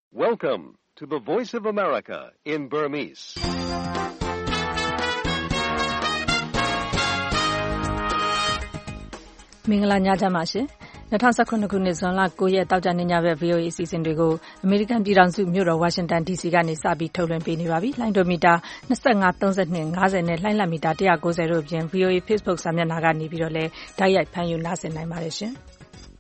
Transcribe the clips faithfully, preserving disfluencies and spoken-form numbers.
Welcome to the Voice of America in Burmese. ။မင်္ဂလာညချမ်းပါရှင်။၂၀၁၇ခုနှစ်ဇွန်လ၉ရက်တောက်ကြနေ့ညဘက် ဗွီအိုအေ အစီအစဉ်တွေကိုအမေရိကန်ပြည်ထောင်စုမြို့တော်ဝါရှင်တန် ဒီစီကနေစပြီးထုတ်လွှင့်ပေးနေပါပြီ။လိုင်းဒိုမီတာ၂၅, ၃၂, ၅၀နဲ့လှိုင်းလံမီတာ၁၉၀တို့အပြင် ဗွီအိုအေ Facebook စာမျက်နှာကနေပြီးတော့လည်းတိုက်ရိုက်ဖမ်းယူနားဆင်နိုင်ပါတယ်ရှင်။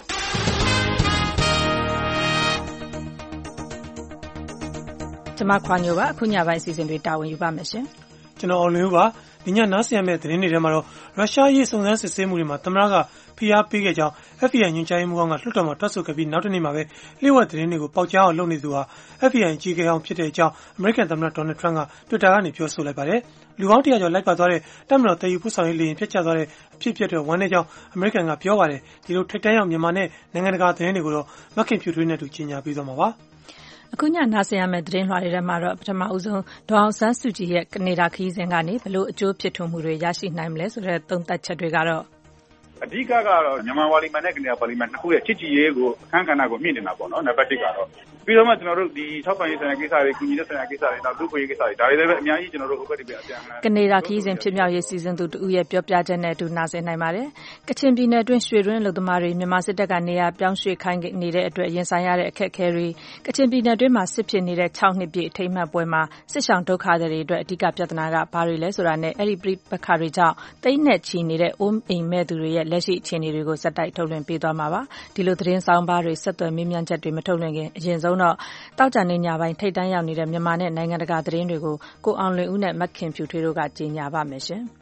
ကျွန်မခွာညိုပါအခုညပိုင်းအစီအစဉ်တွေတာဝန်ယူပါမယ်ရှင်။ကျွန်တော်အောင်လင်းဦးပါဒီညနားဆင်ရမယ့်သတင်းတွေထဲမှာတော့ရုရှားရေးစုံစမ်းစစ်ဆေးမှုတွေမှာသမ္မတကဖိအားပေးခဲ့ကြောင်း F B I ညွှန်ကြားရေးမှူးကလွှတ်တော်မှာထွက်ဆိုခဲ့ပြီးနောက်တစ်နေ့မှာပဲလျှို့ဝှက်သတင်းတွေကိုပေါက်ကြားအောင်လုပ်နေသူဟာ F B I အကြီးအကဲအောင်ဖြစ်တဲ့အကြောင်းအမေရိကန်သမ္မတဒေါ်နယ်ထရန့်က Twitter ကနေပြောဆိုလိုက်ပါတယ်။လူပေါင်းတရာကျော်လိုက်ပါသွားတဲ့တပ်မတော်တည်ယူပို့ဆောင်ရေးလေယာဉ်ဖျက်ချသွားတဲ့အဖြစ်အပျက်တွေဝမ်းနည်းကြောင်းအမေရိကန်ကပြောပါတယ်။ဒီလိုထိပ်တန်းရောက်မြန်မာနဲ့နိုင်ငံတကာသတင်းတွေကိုတော့မခင်ဖြူထွေးနဲ့တူကြီးညာပြီးသွားမှာပါ။အခုညနားဆင်ရမယ့်သတင်းလွှာတွေထဲမှာတော့ပထမအဦးဆုံးဒေါ်အောင်ဆန်းစုကြည်ရဲ့ကနေဒါခရီးစဉ်ကနေဘလို့အကျိုးဖြစ်ထွန်းမှုတွေရရှိနိုင်မလဲဆိုတဲ့သုံးသပ်ချက်တွေကတော့အဓိကကတော့မြန်မာပါလီမန်နဲ့ကနေဒါပါလီမန်နှစ်ခုရဲ့ချစ်ကြည်ရေးကိုအခမ်းကဏ္ဍကိုမြင့်နေတာပေါ့နော်နံပါတ်တစ်ကတော့ပြီးတော့မှကျွန်တော်တို့ဒီထောက်ပံ့ရေးဆိုင်ရာကိစ္စတွေကုညီတဲ့ဆိုင်ရာကိစ္စတွေနောက်လူ့ခွင့်ရေးကိစ္စတွေဒါတွေလည်းပဲအများကြီးကျွန်တော်တို့ဟိုဘက်ဒီဘက်အပြန်အလှန်ကနေဒါခရီးစဉ်ဖြစ်မြောက်ရေးစီစဉ်သူတူရဲ့ပြောပြချက်နဲ့အတူနားဆင်နိုင်ပါတယ်။ကချင်ပြည်နယ်တွင်းရွှေတွင်းလူသမားတွေမြန်မာစစ်တပ်ကနေရာပြောင်းရွှေ့ခိုင်းနေတဲ့အတွက်ရင်ဆိုင်ရတဲ့အခက်အခဲတွေကချင်ပြည်နယ်တွင်းမှာစစ်ဖြစ်နေတဲ့၆နှစ်ပြည့်အထိမ်းအမှတ်ပွဲမှာစစ်ဆောင်ဒုက္ခတွေအတွက်အဓိကပြဿနာကဘာတွေလဲဆိုတာနဲ့အဲ့ဒီပြပခါတွေကြောင့်တိတ်နဲ့ချီနေတဲ့အိုးအိမ်မဲ့သူတွေရဲ့လက်ရှိအခြေအနေတွေကိုစက်တိုက်ထုတ်လွှင့်ပေးသွားမှာပါ။ဒီလိုသတင်းဆောင်ပါတွေဆက်သွယ်မေးမြန်းချက်တွေမထုတ်လွှင့်ခင်အရင်ဆုံးတော့တောက်ကြနေညပိုင်းထိတ်တန်းရောက်နေတဲ့မြန်မာနဲ့နိုင်ငံတကာသတင်းတွေကိုကိုအောင်လွင်ဦးနဲ့မခင်ဖြူထွေးတို့ကကြေညာပါမယ်ရှင်။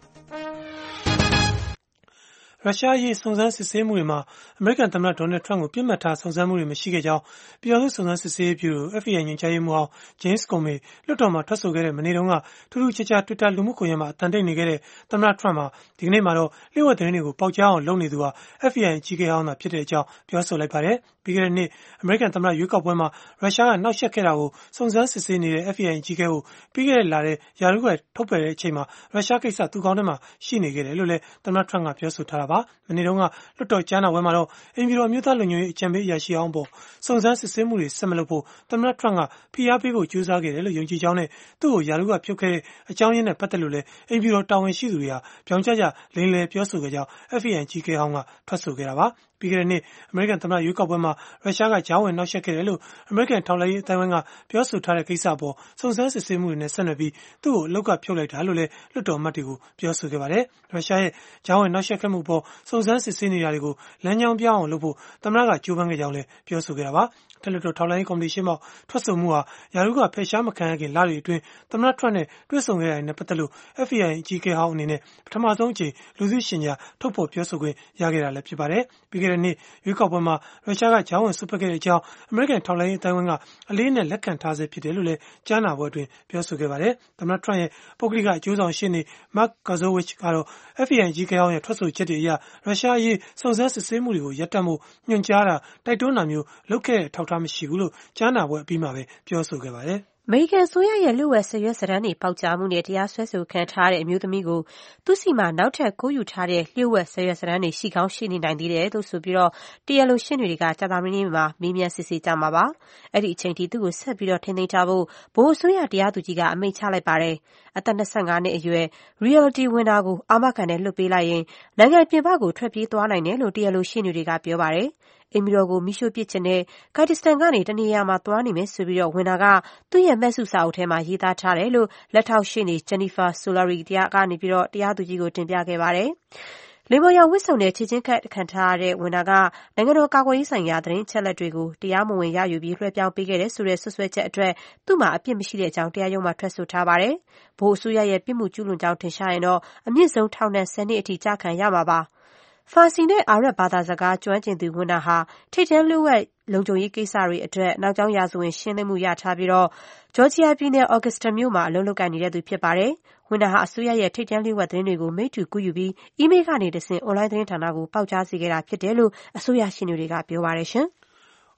ရုရှားရေးစုံစမ်းစစ်ဆေးမှုတွေမှာအမေရိကန်သမ္မတဒေါ်နယ်ထရန့်ကိုပြစ်မှတ်ထားစုံစမ်းမှုတွေမရှိခဲ့ကြောင်းပြည်ထောင်စုစုံစမ်းစစ်ဆေးရေးဗျူရို F B I ညွှန်ကြားရေးမှူးဟောင်း James Comey လွှတ်တော်မှာထွက်ဆိုခဲ့တဲ့မနေ့တုန်းကထူးထူးခြားခြား Twitter လူမှုကွန်ရက်မှာအတန်တိတ်နေခဲ့တဲ့သမ္မတထရန့်မှာဒီကနေ့မှာတော့လျှို့ဝှက်သတင်းတွေကိုပေါက်ကြားအောင်လုပ်နေသူဟာ F B I အကြီးအကဲဟောင်းသာဖြစ်တဲ့အကြောင်းပြောဆိုလိုက်ပါတယ်။ပြီးခဲ့တဲ့နှစ်အမေရိကန်သမ္မတရွေးကောက်ပွဲမှာရုရှားကနှောက်ယှက်ခဲ့တာကိုစုံစမ်းစစ်ဆေးနေတဲ့ F B I အကြီးအကဲကိုပြီးခဲ့တဲ့လထဲယာရုကထုတ်ပယ်တဲ့အချိန်မှာရုရှားကိစ္စသူကောင်းထဲမှာရှိနေခဲ့တယ်လို့လည်းသမ္မတထရန့်ကပြောဆိုထားတာပါ။မနေ့တုန်းကလွှတ်တော်ကြားနာပွဲမှာတော့အိမ်ပြည်တော်အမျိုးသားလုံခြုံရေးအကြံပေးအရာရှိအောင်ပေါ်စုံစမ်းစစ်ဆေးမှုတွေဆက်မလုပ်ဖို့သမ္မတထရန့်ကဖိအားပေးဖို့ကြိုးစားခဲ့တယ်လို့ယုံကြည်ကြောင်းနဲ့သူ့ကိုယာရုကဖြုတ်ခဲ့တဲ့အကြောင်းရင်းနဲ့ပတ်သက်လို့လည်းအိမ်ပြည်တော်တာဝန်ရှိသူတွေဟာပြောင်ကြကြလိမ်လည်ပြောဆိုခဲ့ကြောင်း F B I အကြီးအကဲဟောင်းကထွက်ဆိုခဲ့တာပါ။ပြီးခဲ့တဲ့နှစ်အမေရိကန်သမ္မတရွေးကောက်ပွဲမှာရုရှားကကြားဝင်နှောက်ယှက်ခဲ့တယ်လို့အမေရိကန်ထောက်လှမ်းရေးအတိုင်းအဝိုင်းကပြောဆိုထားတဲ့ကိစ္စအပေါ်စုံစမ်းစစ်ဆေးမှုတွေနဲ့ဆက်နွယ်ပြီးသူ့ကိုအလောက်ကဖြုတ်လိုက်တာလို့လည်းလွှတ်တော်အမတ်တွေကိုပြောဆိုခဲ့ပါတယ်။ရုရှားရဲ့ကြားဝင်နှောက်ယှက်ခဲ့မှုပေါ်စုံစမ်းစစ်ဆေးနေတာတွေကိုလမ်းကြောင်းပြောင်းအောင်လုပ်ဖို့သမ္မတကကြိုးပမ်းခဲ့ကြောင်းလည်းပြောဆိုခဲ့တာပါ။ထက်လွှတ်တော်ထောက်လှမ်းရေးကော်မတီရှင်းမှထွက်ဆိုမှုဟာယာရုကဖယ်ရှားမခံရခင်လတွေအတွင်းသမ္မတထရန့်နဲ့တွေ့ဆုံခဲ့တာနဲ့ပတ်သက်လို့ F B I အကြီးအကဲဟောင်းအနေနဲ့ပထမဆုံးအကြိမ်လူသိရှင်ကြားထုတ်ဖော်ပြောဆိုခွင့်ရခဲ့တာလည်းဖြစ်ပါတယ်။ပြီးခဲ့တဲ့နှစ်ရွေးကောက်ပွဲမှာရုရှားကကြားဝင်စွက်ဖက်ခဲ့တဲ့အကြောင်းအမေရိကန်ထောက်လှမ်းရေးအတိုင်းအဝိုင်းကအလေးနဲ့လက်ခံထားဆဲဖြစ်တယ်လို့လည်းကြားနာပွဲအတွင်းပြောဆိုခဲ့ပါတယ်။သမ္မတထရန့်ရဲ့ပုဂ္ဂလိကအကျိုးဆောင်ရှေ့နေ Mark Gazowicz ကတော့ F B I အကြီးအကဲဟောင်းရဲ့ထွက်ဆိုချက်တွေအရရုရှားအရေးစုံစမ်းစစ်ဆေးမှုတွေကိုရပ်တန့်ဖို့ညွှန်ကြားတာတိုက်တွန်းတာမျိုးလုပ်ခဲ့တဲ့ထောက်ထားမရှိဘူးလို့ကြားနာပွဲအပြီးမှာပဲပြောဆိုခဲ့ပါတယ်။အမေရိကန်ဆိုရရဲ့လူဝက်ဆရွက်စတန်းတွေပေါက်ကြားမှုနဲ့တရားစွဲဆိုခံထားတဲ့အမျိုးသမီးကိုသူ့စီမှာနောက်ထပ်ကိုးယူထားတဲ့လျှို့ဝှက်ဆရွက်စတန်းတွေရှိကောင်းရှိနေနိုင်သေးတယ်လို့ဆိုပြီးတော့တရားလိုရှင်းတွေကကြာသပတေးနေ့မှာမေးမြန်းစစ်ဆေးကြမှာပါ။အဲ့ဒီအချိန်ထိသူ့ကိုဆက်ပြီးတော့ထိန်းသိမ်းထားဖို့ဘိုးအစိုးရတရားသူကြီးကအမိန့်ချလိုက်ပါတယ်။အသက်၂၅နှစ်အရွယ် Realty ဝန်တာကိုအာမခံနဲ့လွှတ်ပေးလိုက်ရင်နိုင်ငံပြင်ပကိုထွက်ပြေးသွားနိုင်တယ်လို့တရားလိုရှင်းတွေကပြောပါတယ်။အိမ်ပြည်တော်ကိုမိရှို့ပစ်ချင်တဲ့ကာဂျစ်တန်ကနေတနေရာမှာသွားနေမယ်ဆိုပြီးတော့ဝန်တာကသူ့ရဲ့မက်ဆုစာအုပ်ထဲမှာရေးသားထားတယ်လို့လက်ထောက်ရှေ့နေ Jennifer Solari တရားကနေပြီးတော့တရားသူကြီးကိုတင်ပြခဲ့ပါတယ်။လေမော်ရောင်ဝစ်စုံနဲ့ခြေချင်းခတ်ခံထားရတဲ့ဝန်တာကနိုင်ငံတော်ကာကွယ်ရေးဆိုင်ရာသတင်းအချက်အလက်တွေကိုတရားမဝင်ရယူပြီးလွှဲပြောင်းပေးခဲ့တဲ့ဆိုတဲ့ဆွဆွဲချက်အတွက်သူ့မှာအပြစ်မရှိတဲ့အကြောင်းတရားရုံးမှာထွက်ဆိုထားပါတယ်။ဘိုးအစိုးရရဲ့ပြစ်မှုကျူးလွန်ကြောင်းထင်ရှားရင်တော့အမြင့်ဆုံးထောင်ဒဏ်၁၀နှစ်အထိကျခံရမှာပါ။ဖာစီနဲ့အာရပ်ဘာသာစကားကျွမ်းကျင်သူဝန်တာဟာထိပ်တန်းလျှို့ဝှက်လုံခြုံရေးကိစ္စတွေအတွက်နောက်ကျောင်းရာဇဝင်ရှင်းလင်းမှုရထားပြီးတော့ဂျော်ဂျီယာပြည်နယ်အော်ဂစတာမြို့မှာအလုပ်လုပ်ကိုင်နေတဲ့သူဖြစ်ပါတယ်။ဝန်တာဟာအစိုးရရဲ့ထိပ်တန်းလျှို့ဝှက်သတင်းတွေကိုမိတ္တူကူးယူပြီးအီးမေးလ်ကနေတဆင့်အွန်လိုင်းသတင်းဌာနကိုပေါက်ကြားစေခဲ့တာဖြစ်တယ်လို့အစိုးရရှင်းနေတွေကပြောပါတယ်ရှင်။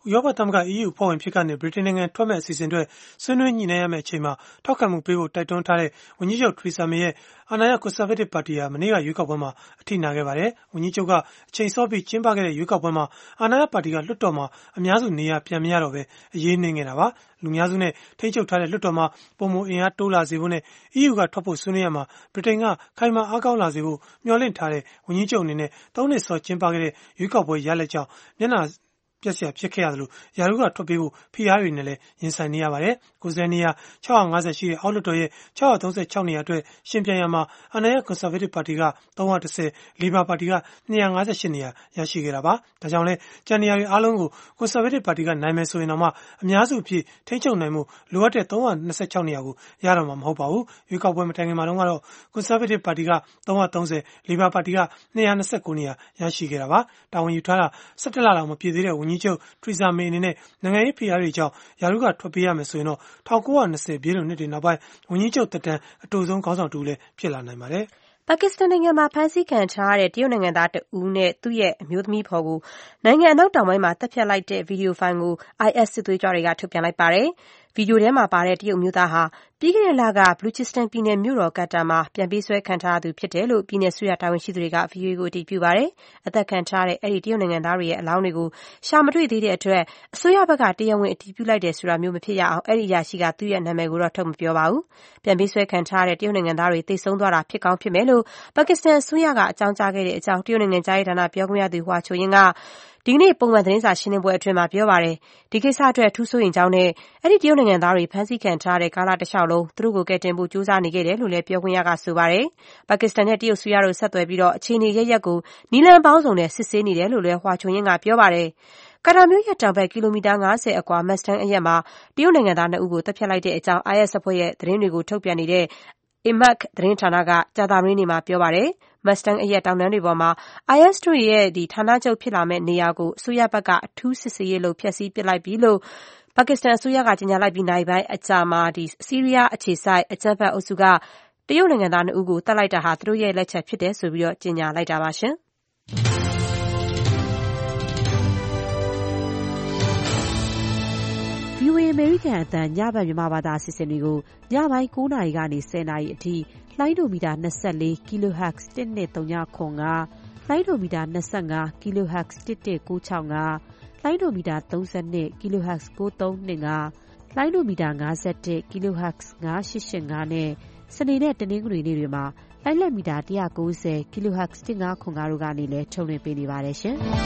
ရောပသမဂ္ဂ E U အဖွဲ့ဝင်ဖြစ်ကနေဗြိတိန်နိုင်ငံထွက်မဲ့အစီအစဉ်တွေဆွေးနွေးညှိနှိုင်းရမယ့်အချိန်မှာထောက်ခံမှုပေးဖို့တိုက်တွန်းထားတဲ့ဝန်ကြီးချုပ်ထရီဆာမေရဲ့အာဏာရ Conservative ပါတီဟာမနေ့ကရွေးကောက်ပွဲမှာအထိနာခဲ့ပါတယ်။ဝန်ကြီးချုပ်ကအချိန်စောပြီးကျင်းပခဲ့တဲ့ရွေးကောက်ပွဲမှာအာဏာရပါတီကလွှတ်တော်မှာအများစုနေရာပြန်မရတော့ပဲအရေးနှင်းခဲ့တာပါ။လူများစုနဲ့ထိန်းချုပ်ထားတဲ့လွှတ်တော်မှာပုံမအင်အားတိုးလာစေဖို့နဲ့ E U ကထွက်ဖို့ဆွေးနွေးရမှာဗြိတိန်ကခိုင်မာအားကောင်းလာစေဖို့မျှော်လင့်ထားတဲ့ဝန်ကြီးချုပ်အနေနဲ့သုံးနှစ်စောကျင်းပခဲ့တဲ့ရွေးကောက်ပွဲရလဒ်ကြောင့်မျက်နှာပြက်စရာဖြစ်ခဲ့ရသလိုယာရုကထွက်ပေးဖို့ဖိအားတွေနဲ့လည်းရင်ဆိုင်နေရပါတယ်။ကိုယ်စားလှယ်နေရာ၆၅၀ရှိတဲ့အောက်လွှတ်တော်ရဲ့၆၃၆နေရာအတွက်ရှင်ပြိုင်ရမှာအာဏာရ Conservative ပါတီက၃၁၀ Labour ပါတီက၂၅၈နေရာရရှိခဲ့တာပါ။ဒါကြောင့်လဲကျန်နေရာတွေအားလုံးကို Conservative ပါတီကနိုင်မယ်ဆိုရင်တော့မှအများစုအဖြစ်ထိန်းချုပ်နိုင်မှုလိုအပ်တဲ့၃၂၆နေရာကိုရတော့မှာမဟုတ်ပါဘူး။ရွေးကောက်ပွဲမတိုင်ခင်မှာတော့ကတော့ Conservative ပါတီက၃၃၀ Labour ပါတီက၂၂၉နေရာရရှိခဲ့တာပါ။တာဝန်ယူထားတာ၁၁လလောက်မပြည့်သေးတဲ့ဝန်ကြီးချုပ်ထရီဆာမေအနေနဲ့နိုင်ငံရေးဖိအားတွေကြောင့်ယာရုကထွက်ပေးရမယ်ဆိုရင်တော့၁၉၂၀ပြည့်လွန်နှစ်တွေနောက်ပိုင်းဝန်ကြီးချုပ်သက်တမ်းအတိုဆုံးခေါင်းဆောင်တူလည်းဖြစ်လာနိုင်ပါတယ်။ပါကစ္စတန်နိုင်ငံမှာဖမ်းဆီးခံထားရတဲ့တရုတ်နိုင်ငံသားတဦးနဲ့သူ့ရဲ့အမျိုးသမီးဖော်ကိုနိုင်ငံအနောက်တောင်ပိုင်းမှာတပ်ဖြတ်လိုက်တဲ့ဗီဒီယိုဖိုင်ကို I S စစ်သွေးကြွတွေကထုတ်ပြန်လိုက်ပါတယ်။ဗီဒီယိုထဲမှာပါတဲ့တရုတ်မျိုးသားဟာပြီးခဲ့တဲ့လကဘလူချစ္စတန်ပြည်နယ်မြို့တော်ကတ်တာမှာပြန်ပေးဆွဲခံထားရသူဖြစ်တယ်လို့ပြည်နယ်ဆိုရတာဝန်ရှိသူတွေက ဗီအိုအေကိုအတည်ပြုပါတယ်။အသက်ခံထားတဲ့အဲ့ဒီတရုတ်နိုင်ငံသားတွေရဲ့အလောင်းတွေကိုရှာမတွေ့သေးတဲ့အတွက်အစိုးရဘက်ကတရားဝင်အတည်ပြုလိုက်တယ်ဆိုတာမျိုးမဖြစ်ရအောင်အဲ့ဒီအရာရှိကသူ့ရဲ့နာမည်ကိုတော့ထုတ်မပြောပါဘူး။ပြန်ပေးဆွဲခံထားတဲ့တရုတ်နိုင်ငံသားတွေတိတ်ဆုံးသွားတာဖြစ်ကောင်းဖြစ်မယ်လို့ပါကစ္စတန်အစိုးရကအကြောင်းကြားခဲ့တဲ့အကြောင်းတရုတ်နိုင်ငံကြားရေးဌာနပြောခွင့်ရသူဟွာချိုယင်းကဒီကနေ့ပုံမှန်သတင်းစာရှင်းလင်းပွဲအတွင်းမှာပြောပါတယ်။ဒီကိစ္စအတွက်ထူးဆိုရင်ကြောင်းနဲ့အဲ့ဒီတရုတ်နိုင်ငံသားတွေဖမ်းဆီးခံထားတဲ့ကာလတစ်လျှောက်လုံးသူတို့ကိုကယ်တင်ဖို့ကြိုးစားနေခဲ့တယ်လို့လည်းပြောခွင့်ရကဆိုပါတယ်။ပါကစ္စတန်နဲ့တရုတ်ဆွေရတို့ဆက်သွယ်ပြီးတော့အခြေအနေရရက်ကိုနီလန်ပေါင်းစုံနဲ့စစ်ဆေးနေတယ်လို့လည်းဟွာချိုယင်းကပြောပါတယ်။ကာတာမြို့ရဲ့တောင်ဘက်ကီလိုမီတာ၅၀အကွာမက်စတန်အရက်မှာတရုတ်နိုင်ငံသားနှစ်ဦးကိုတပ်ဖြတ်လိုက်တဲ့အကြောင်း I S အဖွဲ့ရဲ့သတင်းတွေကိုထုတ်ပြန်နေတဲ့ Amaq သတင်းဌာနကကြာသပတေးနေ့မှာပြောပါတယ်။မက်စတန်အရက်တောင်တန်းတွေပေါ်မှာ I S တို့ရဲ့ဒီဌာနချုပ်ဖြစ်လာမဲ့နေရာကိုအစိုးရဘက်ကအထူးစစ်ဆေးရေးလုပ်ဖျက်ဆီးပစ်လိုက်ပြီလို့ပါကစ္စတန်အစိုးရကကြေညာလိုက်ပြီးနိုင်ပိုင်းအကြာမှာဒီဆီးရီးယားအခြေစိုက်အကြမ်းဖက်အုပ်စုကတရုတ်နိုင်ငံသားနှစ်ဦးကိုတပ်လိုက်တာဟာသူတို့ရဲ့လက်ချက်ဖြစ်တယ်ဆိုပြီးတော့ကြေညာလိုက်တာပါရှင်။ဗီအိုအေ အမေရိကန်အသံညဘက်မြန်မာဘာသာအစီအစဉ်တွေကိုညပိုင်း၉နာရီကနေ၁၀နာရီအထိလှိုင်းဒိုမီတာ၂၄ kilohertz တစ်နှစ်၃ညခွန်၅လှိုင်းဒိုမီတာ၂၅ kilohertz တစ်တစ်၉၆၅လှိုင်းဒိုမီတာ၃၂ kilohertz ၉၃၂၅လှိုင်းဒိုမီတာ၅၁ kilohertz ၅၈၈၅နဲ့စနေနဲ့တနင်္ဂနွေနေ့တွေမှာလိုင်းလက်မီတာ၁၉၀ kilohertz တစ်၅ခွန်၅တို့ကနေလည်းထုတ်လွှင့်ပေးနေပါတယ်ရှင်။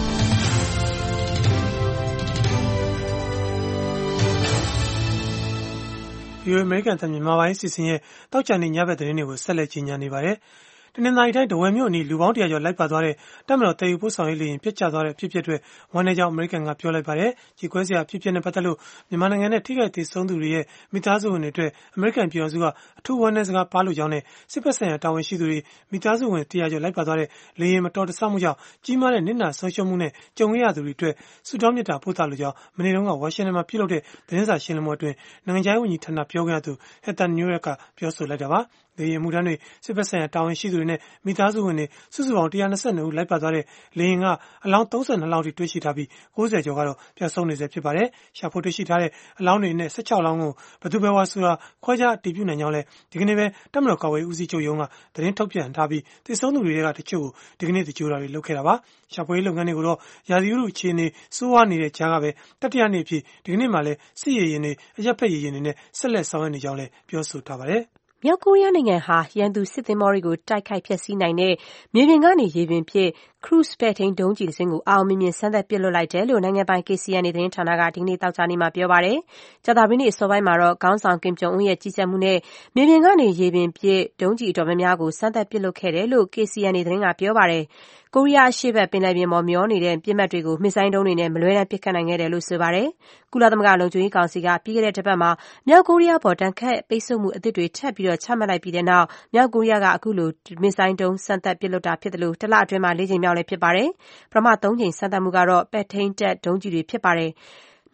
ဒီအမေရိကန်သမ္မတမြန်မာပိုင်းစီစဉ်ရဲ့တောက်ချန်နေညဘက်သတင်းတွေကိုဆက်လက်ကြီးညာနေပါတယ်။တနင်္သာရီတိုင်းဒဝယ်မြို့အနီးလူပေါင်းတရာကျော်လိုက်ပါသွားတဲ့တပ်မတော်တည်ယူပို့ဆောင်ရေးလေယာဉ်ပြစ်ကျသွားတဲ့အဖြစ်အပျက်တွေဝမ်းနည်းကြောင်းအမေရိကန်ကပြောလိုက်ပါတယ်။ကြီးကွဲစရာအဖြစ်အပျက်နဲ့ပတ်သက်လို့မြန်မာနိုင်ငံနဲ့ထိခိုက်ဒေဆုံးသူတွေရဲ့မိသားစုဝင်တွေအတွက်အမေရိကန်ပြည်ထောင်စုကအထူးဝမ်းနည်းစကားပါလို့ကြောင်းနဲ့စစ်ဖက်ဆိုင်ရာတာဝန်ရှိသူတွေမိသားစုဝင်တရာကျော်လိုက်ပါသွားတဲ့လေယာဉ်မတော်တဆမှုကြောင့်ကြီးမားတဲ့နစ်နာဆုံးရှုံးမှုနဲ့ကြုံခဲ့ရသူတွေအတွက်ဆုတောင်းမြတ်တာပို့သလိုကြောင်းမနေ့တုန်းကဝါရှင်တန်မှာပြုလုပ်တဲ့သတင်းစာရှင်းလင်းပွဲအတွင်းနိုင်ငံခြားရေးဝန်ကြီးဌာနပြောခွင့်ရသူဟက်တာနျူးရက်ကပြောဆိုလိုက်တာပါ။လေယာဉ်မှုထမ်းတွေစစ်ဖက်ဆိုင်ရာတာဝန်ရှိသူတွေနဲ့မိသားစုဝင်တွေစုစုပေါင်း၁၂၂ဦးလိုက်ပါသွားတဲ့လေယာဉ်ကအလောင်း၃၂လောင်းထိတွေ့ရှိထားပြီး၉၀ကျော်ကတော့ပျောက်ဆုံးနေဆဲဖြစ်ပါတယ်။ရှာဖွေတွေ့ရှိထားတဲ့အလောင်းတွေနဲ့၁၆လောင်းကိုဘယ်သူဘယ်ဝါဆိုတာခွဲခြားအတည်ပြုနိုင်ကြောင်းလည်းဒီကနေ့ပဲတပ်မတော်ကာကွယ်ရေးဦးစီးချုပ်ရုံးကသတင်းထုတ်ပြန်ထားပြီးသေဆုံးသူတွေကတချို့ကိုဒီကနေ့တကြိုတာတွေလုပ်ခဲ့တာပါ။ရှာဖွေရေးလုပ်ငန်းတွေကိုတော့ရာသီဥတုအခြေအနေစိုးဝါးနေတဲ့ကြားကပဲတတိယနေ့အဖြစ်ဒီကနေ့မှလည်းစစ်ရေရင်တွေအရက်ဖက်ရေရင်တွေနဲ့ဆက်လက်ဆောင်ရွက်နေကြောင်းလည်းပြောဆိုထားပါတယ်။မြောက်ကိုရီးယားနိုင်ငံဟာရန်သူစစ်သင်္ဘောတွေကိုတိုက်ခိုက်ဖျက်ဆီးနိုင်တဲ့မြေပြင်ကနေရေပြင်ဖြစ်ခရုစ်ပဲ့ထိန်းဒုံးကျည်တစ်စင်းကိုအောင်မြင်မြင်စမ်းသပ်ပစ်လွှတ်လိုက်တယ်လို့နိုင်ငံပိုင် K C N A သတင်းဌာနကဒီနေ့သောကြာနေ့မှာပြောပါတယ်။ကြာသပတေးနေ့အစောပိုင်းမှာတော့ခေါင်းဆောင်ကင်ဂျုံအွန်းရဲ့ကြီးကြပ်မှုနဲ့မြေပြင်ကနေရေပြင်ဖြစ်ဒုံးကျည်အတော်များများကိုစမ်းသပ်ပစ်လွှတ်ခဲ့တယ်လို့ K C N A သတင်းကပြောပါတယ်။ကိုရီးယားအရှေ့ဘက်ပင်လယ်ပြင်ပေါ်မျောနေတဲ့ပြစ်မှတ်တွေကိုမစ်ဇိုင်းဒုံးတွေနဲ့မလွဲတမ်းပစ်ခတ်နိုင်ခဲ့တယ်လို့ဆိုပါတယ်။ကုလသမဂ္ဂလုံခြုံရေးကောင်စီကပြီးခဲ့တဲ့တစ်ပတ်မှာမြောက်ကိုရီးယားပေါ်တန်ခတ်ပိတ်ဆို့မှုအသစ်တွေထပ်ပြီးတော့ချမှတ်လိုက်ပြီးတဲ့နောက်မြောက်ကိုရီးယားကအခုလိုမစ်ဇိုင်းဒုံးစမ်းသပ်ပစ်လွှတ်တာဖြစ်တယ်လို့တစ်လအတွင်းမှာ၄ကြိမ်မြောက်လည်းဖြစ်ပါတယ်။ပထမသုံးကြိမ်စမ်းသပ်မှုကတော့ပဲ့ထိန်းတပ်ဒုံးကျည်တွေဖြစ်ပါတယ်။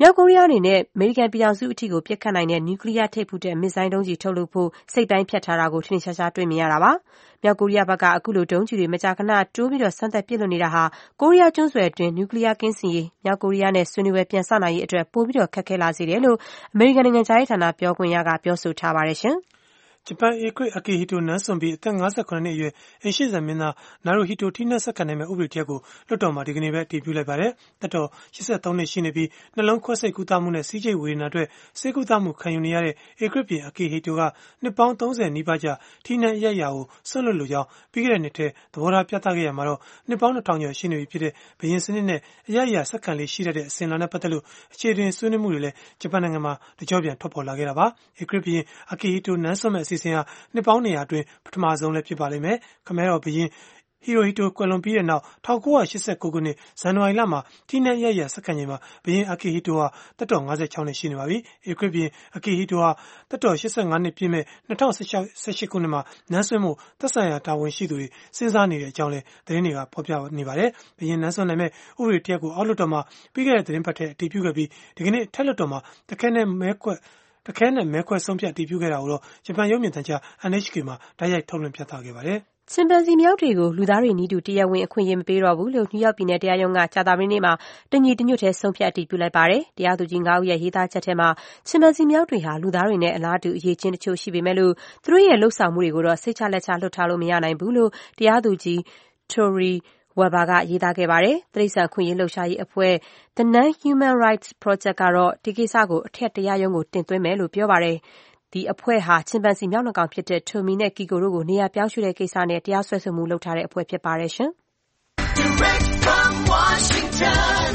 မြောက်ကိုရီးယားအနေနဲ့အမေရိကန်ပြည်ထောင်စုအထိကိုပစ်ခတ်နိုင်တဲ့နျူကလ িয়ার ထိပ်ဖူးတဲ့မစ်ဇိုင်းဒုံးကျည်ထုတ်လုပ်ဖို့စိတ်တိုင်းဖြတ်ထားတာကိုထင်ရှားရှားတွေ့မြင်ရတာပါ။မြောက်ကိုရီးယားဘက်ကအခုလိုဒုံးကျည်တွေမကြာခဏတိုးပြီးတော့စမ်းသပ်ပစ်လွှတ်နေတာဟာကိုရီးယားကျွန်းဆွယ်အတွင်းနျူကလ িয়ার ကင်းစင်ရေးမြောက်ကိုရီးယားနဲ့ဆွေးနွေးပွဲပြန်စနိုင်ရေးအတွက်ပိုပြီးတော့ခက်ခဲလာစေတယ်လို့အမေရိကန်နိုင်ငံခြားရေးဌာနပြောခွင့်ရကပြောဆိုထားပါတယ်ရှင်။ဂျပန်ဧကရာဇ် Akihito နန်းစွန်ပြီးအသက်၅၇နှစ်အရွယ်အိမ်ရှေ့စံမင်းသား Naruhito ထိနှက်ဆက်ခံနိုင်မယ့်ဥပဒေတစ်ရပ်ကိုလွှတ်တော်မှာဒီကနေ့ပဲအတည်ပြုလိုက်ပါတယ်။သက်တော်၈၃နှစ်ရှိနေပြီးနှလုံးခွဲစိတ်ကုသမှုနဲ့ဆီးချိတ်ဝေဒနာအတွက်ဆေးကုသမှုခံယူနေရတဲ့ဧကရာဇ်ပြည် Akihito ကနှစ်ပေါင်း၃၀နီးပါးကြာထိနှက်အရိုက်ရာကိုဆွန့်လွတ်လိုကြောင်းပြီးခဲ့တဲ့နှစ်ထဲသဘောထားပြသခဲ့ရမှာတော့နှစ်ပေါင်းနှစ်ထောင်ကျော်ရှိနေပြီဖြစ်တဲ့ဘုရင်စနစ်နဲ့အရိုက်ရာဆက်ခံလေးရှိတတ်တဲ့အစဉ်အလာနဲ့ပတ်သက်လို့အခြေတင်ဆွေးနွေးမှုတွေလည်းဂျပန်နိုင်ငံမှာတကြောပြန်ထွက်ပေါ်လာခဲ့တာပါ။ဧကရာဇ်ပြည် Akihito နန်းစွန်မဲ့အစီအစဉ်ဟာနှစ်ပေါင်းနေရာအတွင်းပထမဆုံးလည်းဖြစ်ပါလိမ့်မယ်။ခမဲတော်ဘုရင်ဟီရိုဟီတိုကွယ်လွန်ပြီးတဲ့နောက်၁၉၈၉ခုနှစ်ဇန်နဝါရီလမှာထိနှက်ရိုက်ရာဆက်ခံချိန်မှာဘုရင်အာကီဟီတိုဟာသက်တော်၅၆နှစ်ရှိနေပါပြီ။ဧကရာဇ်ဘုရင်အာကီဟီတိုဟာသက်တော်၈၅နှစ်ပြည့်မဲ့၂၀၁၈ခုနှစ်မှာနန်းဆွင့်မှုသက်ဆိုင်ရာတာဝန်ရှိသူတွေစဉ်းစားနေတဲ့အကြောင်းလည်းသတင်းတွေကဖော်ပြနေပါတယ်။ဘုရင်နန်းဆွင့်နိုင်မဲ့ဥပဒေတရက်ကိုအောက်လွှတ်တော်မှာပြီးခဲ့တဲ့သတင်းပတ်ထဲအတည်ပြုခဲ့ပြီးဒီကနေ့ထက်လွှတ်တော်မှာတခဲနဲ့မဲခွက်တခဲနဲ့မဲခွဲဆုံးဖြတ်အတည်ပြုခဲ့တာကိုတော့ဂျပန်ရုပ်မြင်သံကြား N H K မှာတိုက်ရိုက်ထုတ်လွှင့်ပြသခဲ့ပါတယ်။ချင်ပန်စီမြောက်တွေကိုလူသားတွေနည်းတူတရားဝင်အခွင့်အရေးမပေးတော့ဘူးလို့နယူးယောက်ပြည်နယ်တရားရုံးကကြာသပတေးနေ့မှာတညီတညွတ်ထဲဆုံးဖြတ်အတည်ပြုလိုက်ပါတယ်။တရားသူကြီး၅ဦးရဲ့ရေးသားချက်ထဲမှာချင်ပန်စီမြောက်တွေဟာလူသားတွေနဲ့အလားတူအရေးချင်းတချို့ရှိပေမဲ့လို့သူတို့ရဲ့လှုပ်ဆောင်မှုတွေကိုတော့စိတ်ချလက်ချလွတ်ထားလို့မရနိုင်ဘူးလို့တရားသူကြီး Tori Webber ကရေးသားခဲ့ပါတယ်။တိရစ္ဆာန်ခွင့်ရေးလှုပ်ရှားရေးအဖွဲ့ The Non-Human Rights Project ကတော့ဒီကိစ္စကိုအထက်တရားရုံးကိုတင်သွင်းမယ်လို့ပြောပါတယ်။ဒီအဖွဲ့ဟာချင်ပန်စီမြောက်နှကောင်ဖြစ်တဲ့ Tommy နဲ့ Kiko တို့ကိုနေရာပြောင်းရွှေ့တဲ့ကိစ္စနဲ့တရားစွဲဆိုမှုလုပ်ထားတဲ့အဖွဲ့ဖြစ်ပါတယ်ရှင်။ Direct from Washington,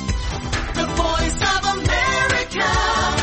The Voice of America,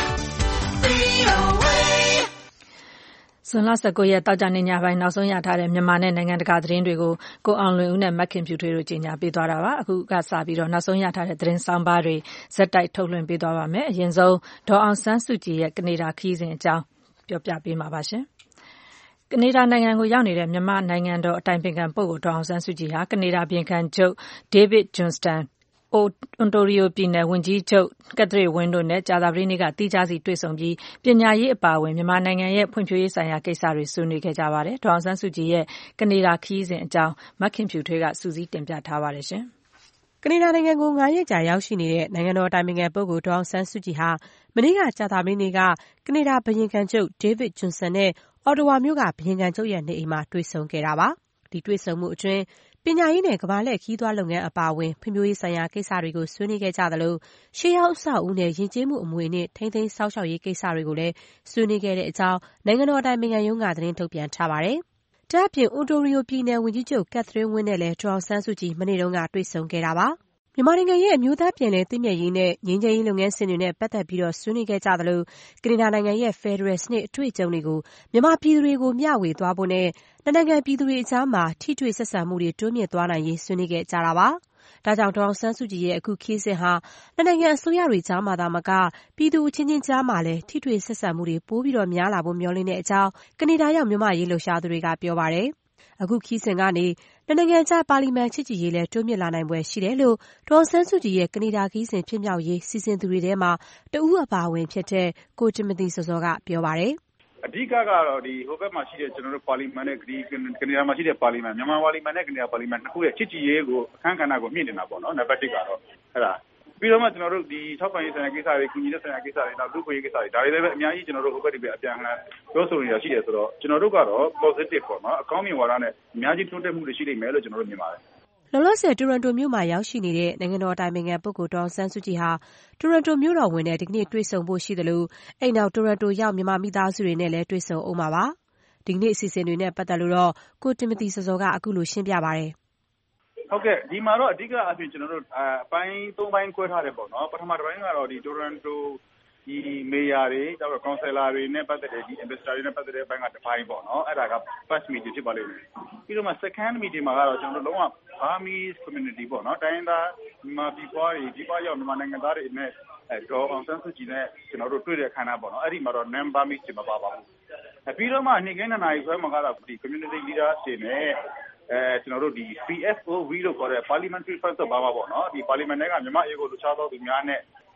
V O A ဇွန်လ၁၉ရက်တောက်ကြနေညပိုင်းနောက်ဆုံးရထားတဲ့မြန်မာနဲ့နိုင်ငံတကာသတင်းတွေကိုကိုအောင်လွင်ဦးနဲ့မခင်ဖြူထွေးတို့ကြီးညာပေးသွားတာပါအခုကစပြီးတော့နောက်ဆုံးရထားတဲ့သတင်းဆောင်ပါတွေဇက်တိုက်ထုတ်လွှင့်ပေးသွားပါမယ်အရင်ဆုံးဒေါ်အောင်ဆန်းစုကြည်ရဲ့ကနေဒါခီးစဉ်အကြောင်းပြောပြပေးမှာပါရှင်ကနေဒါနိုင်ငံကိုရောက်နေတဲ့မြန်မာနိုင်ငံတော်အတိုင်ပင်ခံပုဂ္ဂိုလ်ဒေါ်အောင်ဆန်းစုကြည်ဟာကနေဒါပြည်ခံချုပ်ဒေးဗစ်ဂျွန်စတန်အွန်တိုရီယိုပြည်နယ်ဝန်ကြီးချုပ်ကက်သရစ်ဝင်းတို့နဲ့ကြာသပတေးနေ့ကတိကျစီတွေ့ဆုံပြီးပညာရေးအပါအဝင်မြန်မာနိုင်ငံရဲ့ဖွံ့ဖြိုးရေးဆိုင်ရာကိစ္စတွေဆွေးနွေးခဲ့ကြပါတယ်။ဒေါ်အောင်ဆန်းစုကြည်ရဲ့ကနေဒါခီးစဉ်အကြောင်းမခင်ဖြူထွေးကစူးစီးတင်ပြထားပါတယ်ရှင်။ကနေဒါနိုင်ငံကို၅ရက်ကြာရောက်ရှိနေတဲ့နိုင်ငံတော်အတိုင်ပင်ခံပုဂ္ဂိုလ်ဒေါ်အောင်ဆန်းစုကြည်ဟာမနေ့ကကြာသပတေးနေ့ကကနေဒါဘုရင်ခံချုပ်ဒေးဗစ်ဂျွန်စန်နဲ့အော်တဝါမြို့ကဘုရင်ခံချုပ်ရဲ့နေအိမ်မှာတွေ့ဆုံခဲ့တာပါ။ဒီတွေ့ဆုံမှုအတွင်းပညာရေးနဲ့ကမ္ဘာလှည့်ခရီးသွားလုပ်ငန်းအပါအဝင်ဖွံ့ဖြိုးရေးဆိုင်ရာကိစ္စတွေကိုဆွေးနွေးခဲ့ကြသလိုရှေးဟောင်းအဆောက်အဦနဲ့ယဉ်ကျေးမှုအမွေအနှစ်ထိန်းသိမ်းစောင့်ရှောက်ရေးကိစ္စတွေကိုလည်းဆွေးနွေးခဲ့တဲ့အကြောင်းနိုင်ငံတော်အတိုင်ပင်ခံရုံးကသတင်းထုတ်ပြန်ထားပါတယ်။ဒါ့အပြင်အွန်တိုရီယိုပြည်နယ်ဝန်ကြီးချုပ်ကက်သရစ်ဝင်းနဲ့လည်းဒေါ်အောင်ဆန်းစုကြည်မနေ့တုန်းကတွေ့ဆုံခဲ့တာပါ။မြန်မာနိုင်ငံရဲ့အမျိုးသားပြန်လည်သင့်မြတ်ရေးနဲ့ငြိမ်းချမ်းရေးလုပ်ငန်းစဉ်တွေနဲ့ပတ်သက်ပြီးတော့ဆွေးနွေးခဲ့ကြသလိုကနေဒါနိုင်ငံရဲ့ဖက်ဒရယ်စနစ်အတွေ့အကြုံတွေကိုမြန်မာပြည်သူတွေကိုမျှဝေသွားဖို့နဲ့နှစ်နိုင်ငံပြည်သူတွေအကြားမှာထိတွေ့ဆက်ဆံမှုတွေတိုးမြင့်သွားနိုင်ရေးဆွေးနွေးခဲ့ကြတာပါ။ဒါကြောင့်ဒေါ်အောင်ဆန်းစုကြည်ရဲ့အခုခရီးစဉ်ဟာနှစ်နိုင်ငံအစိုးရတွေကြားမှာသာမကပြည်သူအချင်းချင်းကြားမှာလည်းထိတွေ့ဆက်ဆံမှုတွေပိုပြီးတော့များလာဖို့မျှော်လင့်တဲ့အကြောင်းကနေဒါရောက်မြန်မာရေးလှုပ်ရှားသူတွေကပြောပါတယ်။အခုခီးစဉ်ကနေနှစ်နိုင်ငံကြားပါလီမန်ချစ်ကြည်ရေးလည်းတိုးမြင့်လာနိုင်ပွဲရှိတယ်လို့ဒေါ်ဆန်းစုကြည်ရဲ့ကနေဒါခီးစဉ်ဖြစ်မြောက်ရေးစီစဉ်သူတွေထဲမှာတဦးအပါအဝင်ဖြစ်တဲ့ကိုတင်မတီစောစောကပြောပါတယ်။အဓိကကတော့ဒီဟိုဘက်မှာရှိတဲ့ကျွန်တော်တို့ပါလီမန်နဲ့ဒီကနေဒါမှာရှိတဲ့ပါလီမန်မြန်မာပါလီမန်နဲ့ကနေဒါပါလီမန်နှစ်ခုရဲ့ချစ်ကြည်ရေးကိုအခမ်းကဏ္ဍကိုမြင့်နေတာပေါ့နော်နံပါတ်တစ်ကတော့အဲ့ဒါပြီးတော့မှကျွန်တော်တို့ဒီထောက်ပံ့ရေးဆိုင်ရာကိစ္စတွေကုညီတဲ့ဆိုင်ရာကိစ္စတွေနောက်လူ့ခွင့်ရေးကိစ္စတွေဒါတွေလည်းပဲအများကြီးကျွန်တော်တို့ဟိုဘက်ဒီဘက်အပြန်အလှန်ပြောဆိုနေတာရှိတယ်ဆိုတော့ကျွန်တော်တို့ကတော့ positive ပေါ့နော်အကောင်းမြင်ဝါဒနဲ့အများကြီးတိုးတက်မှုတွေရှိနေမယ်လို့ကျွန်တော်တို့မြင်ပါတယ်လောလောဆယ်တိုရန်တိုမြို့မှာရောက်ရှိနေတဲ့နိုင်ငံတော်အတိုင်ပင်ခံပုဂ္ဂိုလ်ဒေါ်အောင်ဆန်းစုကြည်ဟာတိုရန်တိုမြို့တော်ဝန်နဲ့ဒီကနေ့တွေ့ဆုံဖို့ရှိသလိုအိမ်နောက်တိုရန်တိုရောက်မြန်မာမိသားစုတွေနဲ့လည်းတွေ့ဆုံအောင်ပါပါဒီကနေ့အစီအစဉ်တွေနဲ့ပတ်သက်လို့တော့ကိုတင်မတီစောစောကအခုလိုရှင်းပြပါတယ်ဟုတ်ကဲ့ဒီမှာတော့အဓိကအဖြစ်ကျွန်တော်တို့အပိုင်းသုံးပိုင်းခွဲထားတယ်ပေါ့နော်ပထမတစ်ပိုင်းကတော့ဒီတိုရန်တိုဒီမေယာတွေနောက်တော့ကောင်ဆယ်လာတွေနဲ့ပတ်သက်တဲ့ဒီ investor တွေနဲ့ပတ်သက်တဲ့ဘက်ကတစ်ပိုင်းပေါ့နော်အဲ့ဒါက first meeting ဖြစ်ပါလိမ့်မယ်ပြီးတော့မှ second meeting မှာကတော့ကျွန်တော်တို့လုံးဝ Burmese community ပေါ့နော်တိုင်းသားမြန်မာပြည်ပွားတွေဒီပွားရောက်မြန်မာနိုင်ငံသားတွေနဲ့အဲဒေါ်အောင်ဆန်းစုကြည်နဲ့ကျွန်တော်တို့တွေ့တဲ့ခန်းနာပေါ့နော်အဲ့ဒီမှာတော့ non Burmese တွေမပါပါဘူးပြီးတော့မှနေ့ကင်းနှစ်နာရီခွဲမှာကတော့ဒီ community leader တွေနဲ့အဲကျွန်တော်တို့ဒီ P F O V လို့ခေါ်တဲ့ Parliamentary Friends of Burma ပေါ့နော်ဒီ Parliament ကမြန်မာအရေးကိုလှုပ်ရှားသောသူများနဲ့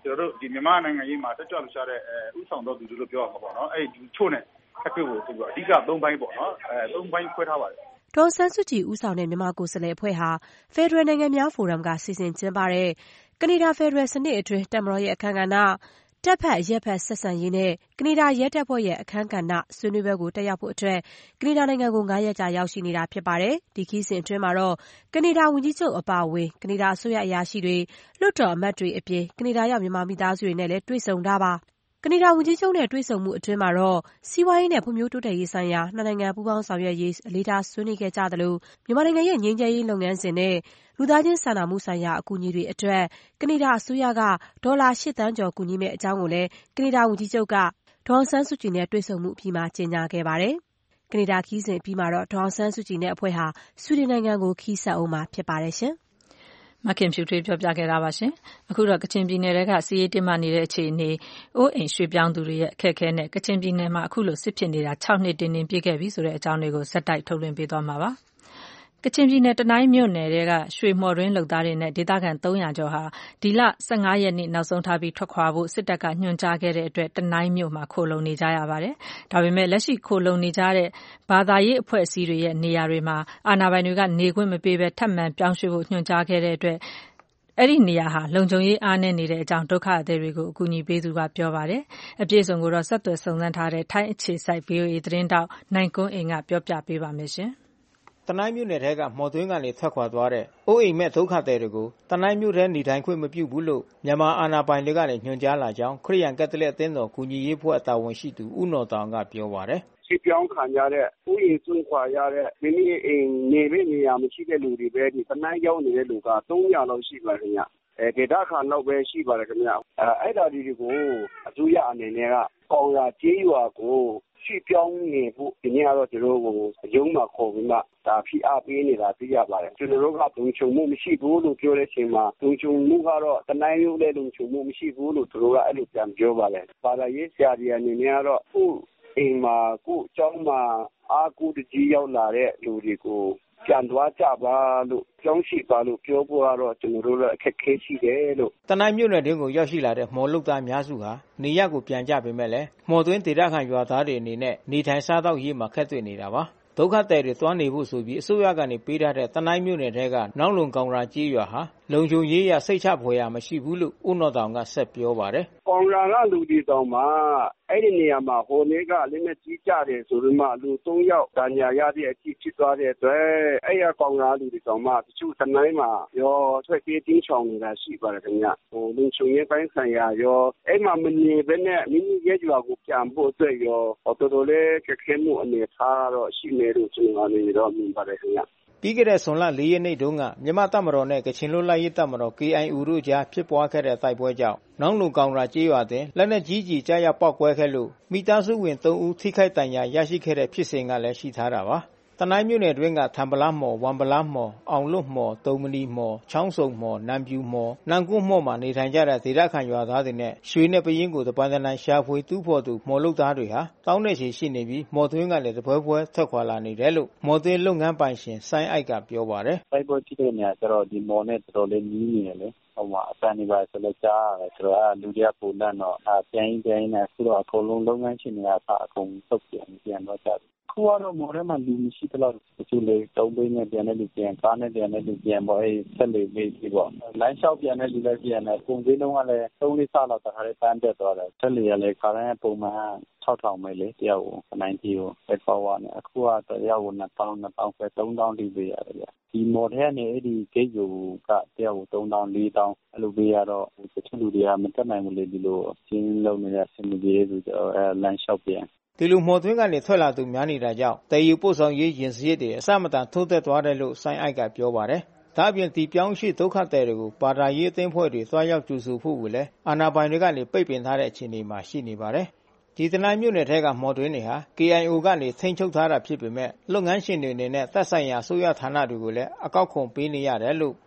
ကျွန်တော်တို့ဒီမြန်မာနိုင်ငံရေးမှာတက်ကြွလှုပ်ရှားတဲ့ဥဆောင်တော်သူတို့ပြောရမှာပေါ့နော်အဲ့ဒီချို့နဲ့ထပ်တွေ့ဖို့ဆိုပြီးအဓိကသုံးပိုင်းပေါ့နော်အဲသုံးပိုင်းခွဲထားပါတယ်ဒေါ်ဆန်းစုကြည်ဦးဆောင်တဲ့မြန်မာကိုယ်စားလှယ်အဖွဲ့ဟာဖက်ဒရယ်နိုင်ငံများဖိုရမ်ကစီစဉ်ကျင်းပတဲ့ကနေဒါဖက်ဒရယ်စနစ်အတွင်းတပ်မတော်ရဲ့အခမ်းကဏ္ဍတပ်ဖက်အရက်ဖက်ဆက်ဆံရေးနဲ့ကနေဒါရဲတပ်ဖွဲ့ရဲ့အခမ်းကဏ္ဍဆွေးနွေးပွဲကိုတက်ရောက်ဖို့အတွက်ကနေဒါနိုင်ငံကိုငါးရက်ကြာရောက်ရှိနေတာဖြစ်ပါတယ်။ဒီခီးစဉ်အတွင်းမှာတော့ကနေဒါဝန်ကြီးချုပ်အပါအဝင်ကနေဒါအစိုးရအရာရှိတွေလွှတ်တော်အမတ်တွေအပြင်ကနေဒါရောက်မြန်မာမိသားစုတွေနဲ့လည်းတွေ့ဆုံတာပါ။ကနေဒါဝန်ကြီးချုပ်နဲ့တွေ့ဆုံမှုအတွင်းမှာတော့စီးပွားရေးနဲ့ဖွံ့ဖြိုးတိုးတက်ရေးဆိုင်ရာနှစ်နိုင်ငံပူးပေါင်းဆောင်ရွက်ရေးအလေးထားဆွေးနွေးခဲ့ကြသလိုမြန်မာနိုင်ငံရဲ့ငြိမ်းချမ်းရေးလုပ်ငန်းစဉ်နဲ့လူသားချင်းစာနာမှုဆိုင်ရာအကူအညီတွေအတွက်ကနေဒါအစိုးရကဒေါ်လာရှစ်သန်းကျော်ကူညီမယ့်အကြောင်းကိုလည်းကနေဒါဝန်ကြီးချုပ်ကဒေါ်အောင်ဆန်းစုကြည်နဲ့တွေ့ဆုံမှုအပြီးမှာကြေညာခဲ့ပါတယ်။ကနေဒါခီးစဉ်အပြီးမှာတော့ဒေါ်အောင်ဆန်းစုကြည်နဲ့အဖွဲ့ဟာဆွီဒင်နိုင်ငံကိုခီးဆက်အောင်မှာဖြစ်ပါတယ်ရှင်။မခင်ဖြူထွေးပြောပြခဲ့တာပါရှင်အခုတော့ကချင်ပြည်နယ်ကစီးရေးတင်မှနေတဲ့အခြေအနေအိုးအိမ်ရွှေ့ပြောင်းသူတွေရဲ့အခက်အခဲနဲ့ကချင်ပြည်နယ်မှာအခုလိုစစ်ဖြစ်နေတာ၆နှစ်တင်းတင်းပြည့်ခဲ့ပြီဆိုတဲ့အကြောင်းတွေကိုဇက်တိုက်ထုတ်လွှင့်ပေးသွားမှာပါကချင်ပြည်နယ်တနိုင်းမြို့နယ်ကရွှေမော်တွင်းလုပ်သားတွေနဲ့ဒေသခံသုံးရာကျော်ဟာဒီလဆယ့်ငါးရက်နေ့နောက်ဆုံးထားပြီးထွက်ခွာဖို့စစ်တပ်ကညွှန်ကြားခဲ့တဲ့အတွက်တနိုင်းမြို့မှာခိုလုံနေကြရပါတယ်။ဒါပေမဲ့လက်ရှိခိုလုံနေကြတဲ့ဘာသာရေးအဖွဲ့အစည်းတွေရဲ့နေရာတွေမှာအာဏာပိုင်တွေကနေခွင့်မပေးဘဲထပ်မံပြောင်းရွှေ့ဖို့ညွှန်ကြားခဲ့တဲ့အတွက်အဲ့ဒီနေရာဟာလုံခြုံရေးအားနည်းနေတဲ့အကြောင်းဒုက္ခသည်တွေကိုအကူအညီပေးသူကပြောပါတယ်။အပြည့်စုံကိုတော့ဆက်သွယ်စုံစမ်းထားတဲ့ထိုင်းအခြေစိုက် ဗွီအိုအေ သတင်းတောက်နိုင်ကွန်းအိမ်ကပြောပြပေးပါမယ်ရှင်။တနိုင်းမြို့နယ်ထဲကမော်တွင်းကနေထွက်ခွာသွားတဲ့အိုးအိမ်မဲ့ဒုက္ခသည်တွေကိုတနိုင်းမြို့ထဲနေထိုင်ခွင့်မပြုဘူးလို့မြန်မာအာဏာပိုင်တွေကနေညွှန်ကြားလာကြောင်းခရစ်ယာန်ကက်သလစ်အသင်းတော်ကူညီရေးဖွဲ့တာဝန်ရှိသူဦးနော်တောင်ကပြောပါတယ်။ရှေ့ပြောင်းခံရတဲ့ဥယျာဉ်စွန့်ခွာရတဲ့မိမိအိမ်နေပဲနေရာမရှိတဲ့လူတွေပဲဒီတနိုင်းရောက်နေတဲ့လူကသုံးရာလောက်ရှိပါခင်ဗျ။အဲဒေတာခါတော့ပဲရှိပါတယ်ခင်ဗျ။အဲအဲ့ဒါဒီကိုအစိုးရအနေနဲ့ကကောင်ရကျေးရွာကိုရှေ့ပြောင်းနေဖို့ဒီနေ့ကတော့ကျွန်တော်တို့အယုံမှာခေါ်ပြီးမှဒါဖိအားပေးနေတာသိရပါတယ်ကျွန်တော်တို့ကလုံခြုံမှုမရှိဘူးလို့ပြောတဲ့အချိန်မှာလုံခြုံမှုကတော့တနိုင်းရုပ်လည်းလုံခြုံမှုမရှိဘူးလို့သူတို့ကအဲ့လိုပြန်ပြောပါတယ်ဘာသာရေးဆရာကြီးအနေနဲ့ကတော့ခုအိမ်မှာခုအကြောင်းမှာအာကူတကြီးရောက်လာတဲ့လူတွေကိုပြန်သွားကြပါလို့ကြောင်းရှိပါလို့ပြောဖို့ကတော့ကျွန်တော်တို့လည်းအခက်ခဲရှိတယ်လို့တနိုင်းမြို့နယ်တွင်းကိုရောက်ရှိလာတဲ့မော်လုတ်သားများစုဟာနေရက်ကိုပြန်ကြပေမဲ့လည်းမော်တွင်းဒေသခံရွာသားတွေအနေနဲ့နေထိုင်စားသောက်ရေးမှာခက်တွေ့နေတာပါဒုက္ခသည်တွေသွားနေဖို့ဆိုပြီးအစိုးရကနေပေးထားတဲ့တနိုင်းမြို့နယ်ထဲကနောင်လုံကောင်ရာကြီးရွာဟာလုံခြုံရေးရစိတ်ချဖွယ်ရမရှိဘူးလို့ဦးနော်တောင်ကဆက်ပြောပါတယ်။ကောင်ရာကလူတွေတောင်မှအဲ့ဒီနေရာမှာဟိုနေ့ကလည်းနဲ့ကြီးကြတယ်ဆိုပြီးမှလူသုံးယောက်ဒါညာရတဲ့အဖြစ်ဖြစ်သွားတဲ့အတွက်အဲ့ရကောင်ရာလူတွေတောင်မှတချို့တနိုင်းမှာရောထွက်ပြေးတင်းချောင်နေတာရှိပါတယ်ခင်ဗျ။ဟိုလုံခြုံရေးပိုင်းဆိုင်ရာရောအဲ့မှာမနေဘဲနဲ့မိမိရဲ့ရွာကိုပြန်ဖို့အတွက်ရောတော်တော်လေးခက်ခဲမှုအနေထားတော့ရှိနေလို့ကျွန်တော်လည်းတော့မြင်ပါတယ်ခင်ဗျ။ပြီးခဲ့တဲ့ဇွန်လလေးရက်နေ့တုန်းကမြန်မာတပ်မတော်နဲ့ကချင်လွတ်လပ်ရေးတပ်မတော် ကေအိုင်အေ တို့ကြားဖြစ်ပွားခဲ့တဲ့တိုက်ပွဲကြောင့်နောင်လုံကောင်ရာကျေးရွာတွင်လက်နက်ကြီးကြီးကြားရောက်ပောက်ကွဲခဲ့လို့မိသားစုဝင်သုံးဦးထိခိုက်ဒဏ်ရာရရှိခဲ့တဲ့ဖြစ်စဉ်ကလည်းရှိထားတာပါတနိုင်းမြို့နယ်တွင်းကထံပလားမော်ဝမ်ပလားမော်အောင်လွတ်မော်တုံမနီမော်ချောင်းစုံမော်နံပြူမော်နံကွန်းမော်မှာနေထိုင်ကြတဲ့ဒေသခံရွာသားတွေနဲ့ရွှေနဲ့ပယင်းကိုတပန်းတန်းရှာဖွေတူးဖော်သူမော်လုတ်သားတွေဟာတောင်းနေချီရှိနေပြီးမော်တွင်းကလည်းတပွဲပွဲထွက်ခွာလာနေတယ်လို့မော်တွင်းလုပ်ငန်းပိုင်ရှင်ဆိုင်းအိုက်ကပြောပါတယ်တိုက်ပွဲဖြစ်တဲ့နေရာကျတော့ဒီမော်နဲ့တော်တော်လေးနီးနေတယ်လေဟိုမှာအတန်နေပါဆိုလဲကြားရတယ်ဆိုတော့လူတွေကပုံလန့်တော့အပြန်ပြန်နေအခုတော့အကုန်လုံးလုပ်ငန်းရှင်တွေကအကုန်သုတ်ပြန်ပြန်တော့ကြခုကတော့မော်ထဲမှာလူမရှိတော့တချို့လေတုံးပိန်းနဲ့ပြန်တဲ့လူပြန်ကားနဲ့ပြန်တဲ့လူပြန်ပေါ့အဲဆက်လေလေးပြီးပေါ့လိုင်းလျှောက်ပြန်တဲ့လူလည်းပြန်တယ်ပုံစံလုံးကလည်းသုံးလေးဆလောက်တခါလေးတန်းတက်သွားတယ်ဆက်လေရလေခါတိုင်းပုံမှန်၆ထောင်ပဲလေတယောက်ကိုနိုင်တီကိုပဲပေါ့ဝါနဲ့အခုကတော့တယောက်ကိုနှစ်သောင်းနှစ်သောင်းပဲသုံးသောင်းတိပေးရတယ်ဗျဒီမော်ထဲကနေအဲ့ဒီဂိတ်ကိုကတယောက်ကိုသုံးသောင်းလေးသောင်းအဲ့လိုပေးရတော့တချို့လူတွေကမတက်နိုင်ဘူးလေဒီလိုရှင်းလုံးနေတဲ့စင်မကြီးဆိုတော့အဲလမ်းလျှောက်ပြန်ဒီလိုမော်တွင်းကနေထွက်လာသူများနေတာကြောင့်တည်ယူပို့ဆောင်ရေးရင်စည်းတွေအစမတန်ထိုးသက်သွားတယ်လို့ဆိုင်းအိုက်ကပြောပါတယ်။ဒါ့အပြင်ဒီပြောင်းရွှေ့ဒုက္ခသည်တွေကိုပါတာရေးအသင်းဖွဲ့တွေသွားရောက်ကြိုဆိုဖို့ကိုလည်းအာဏာပိုင်တွေကနေပိတ်ပင်ထားတဲ့အခြေအနေမှာရှိနေပါတယ်။ဒီတနိုင်းမြို့နယ်ထဲကမော်တွင်းတွေဟာ ကေအိုင်အို ကနေထိန်းချုပ်ထားတာဖြစ်ပေမဲ့လုပ်ငန်းရှင်တွေအနေနဲ့သက်ဆိုင်ရာအစိုးရဌာနတွေကိုလည်းအကောက်ခွန်ပေးနေရတယ်လို့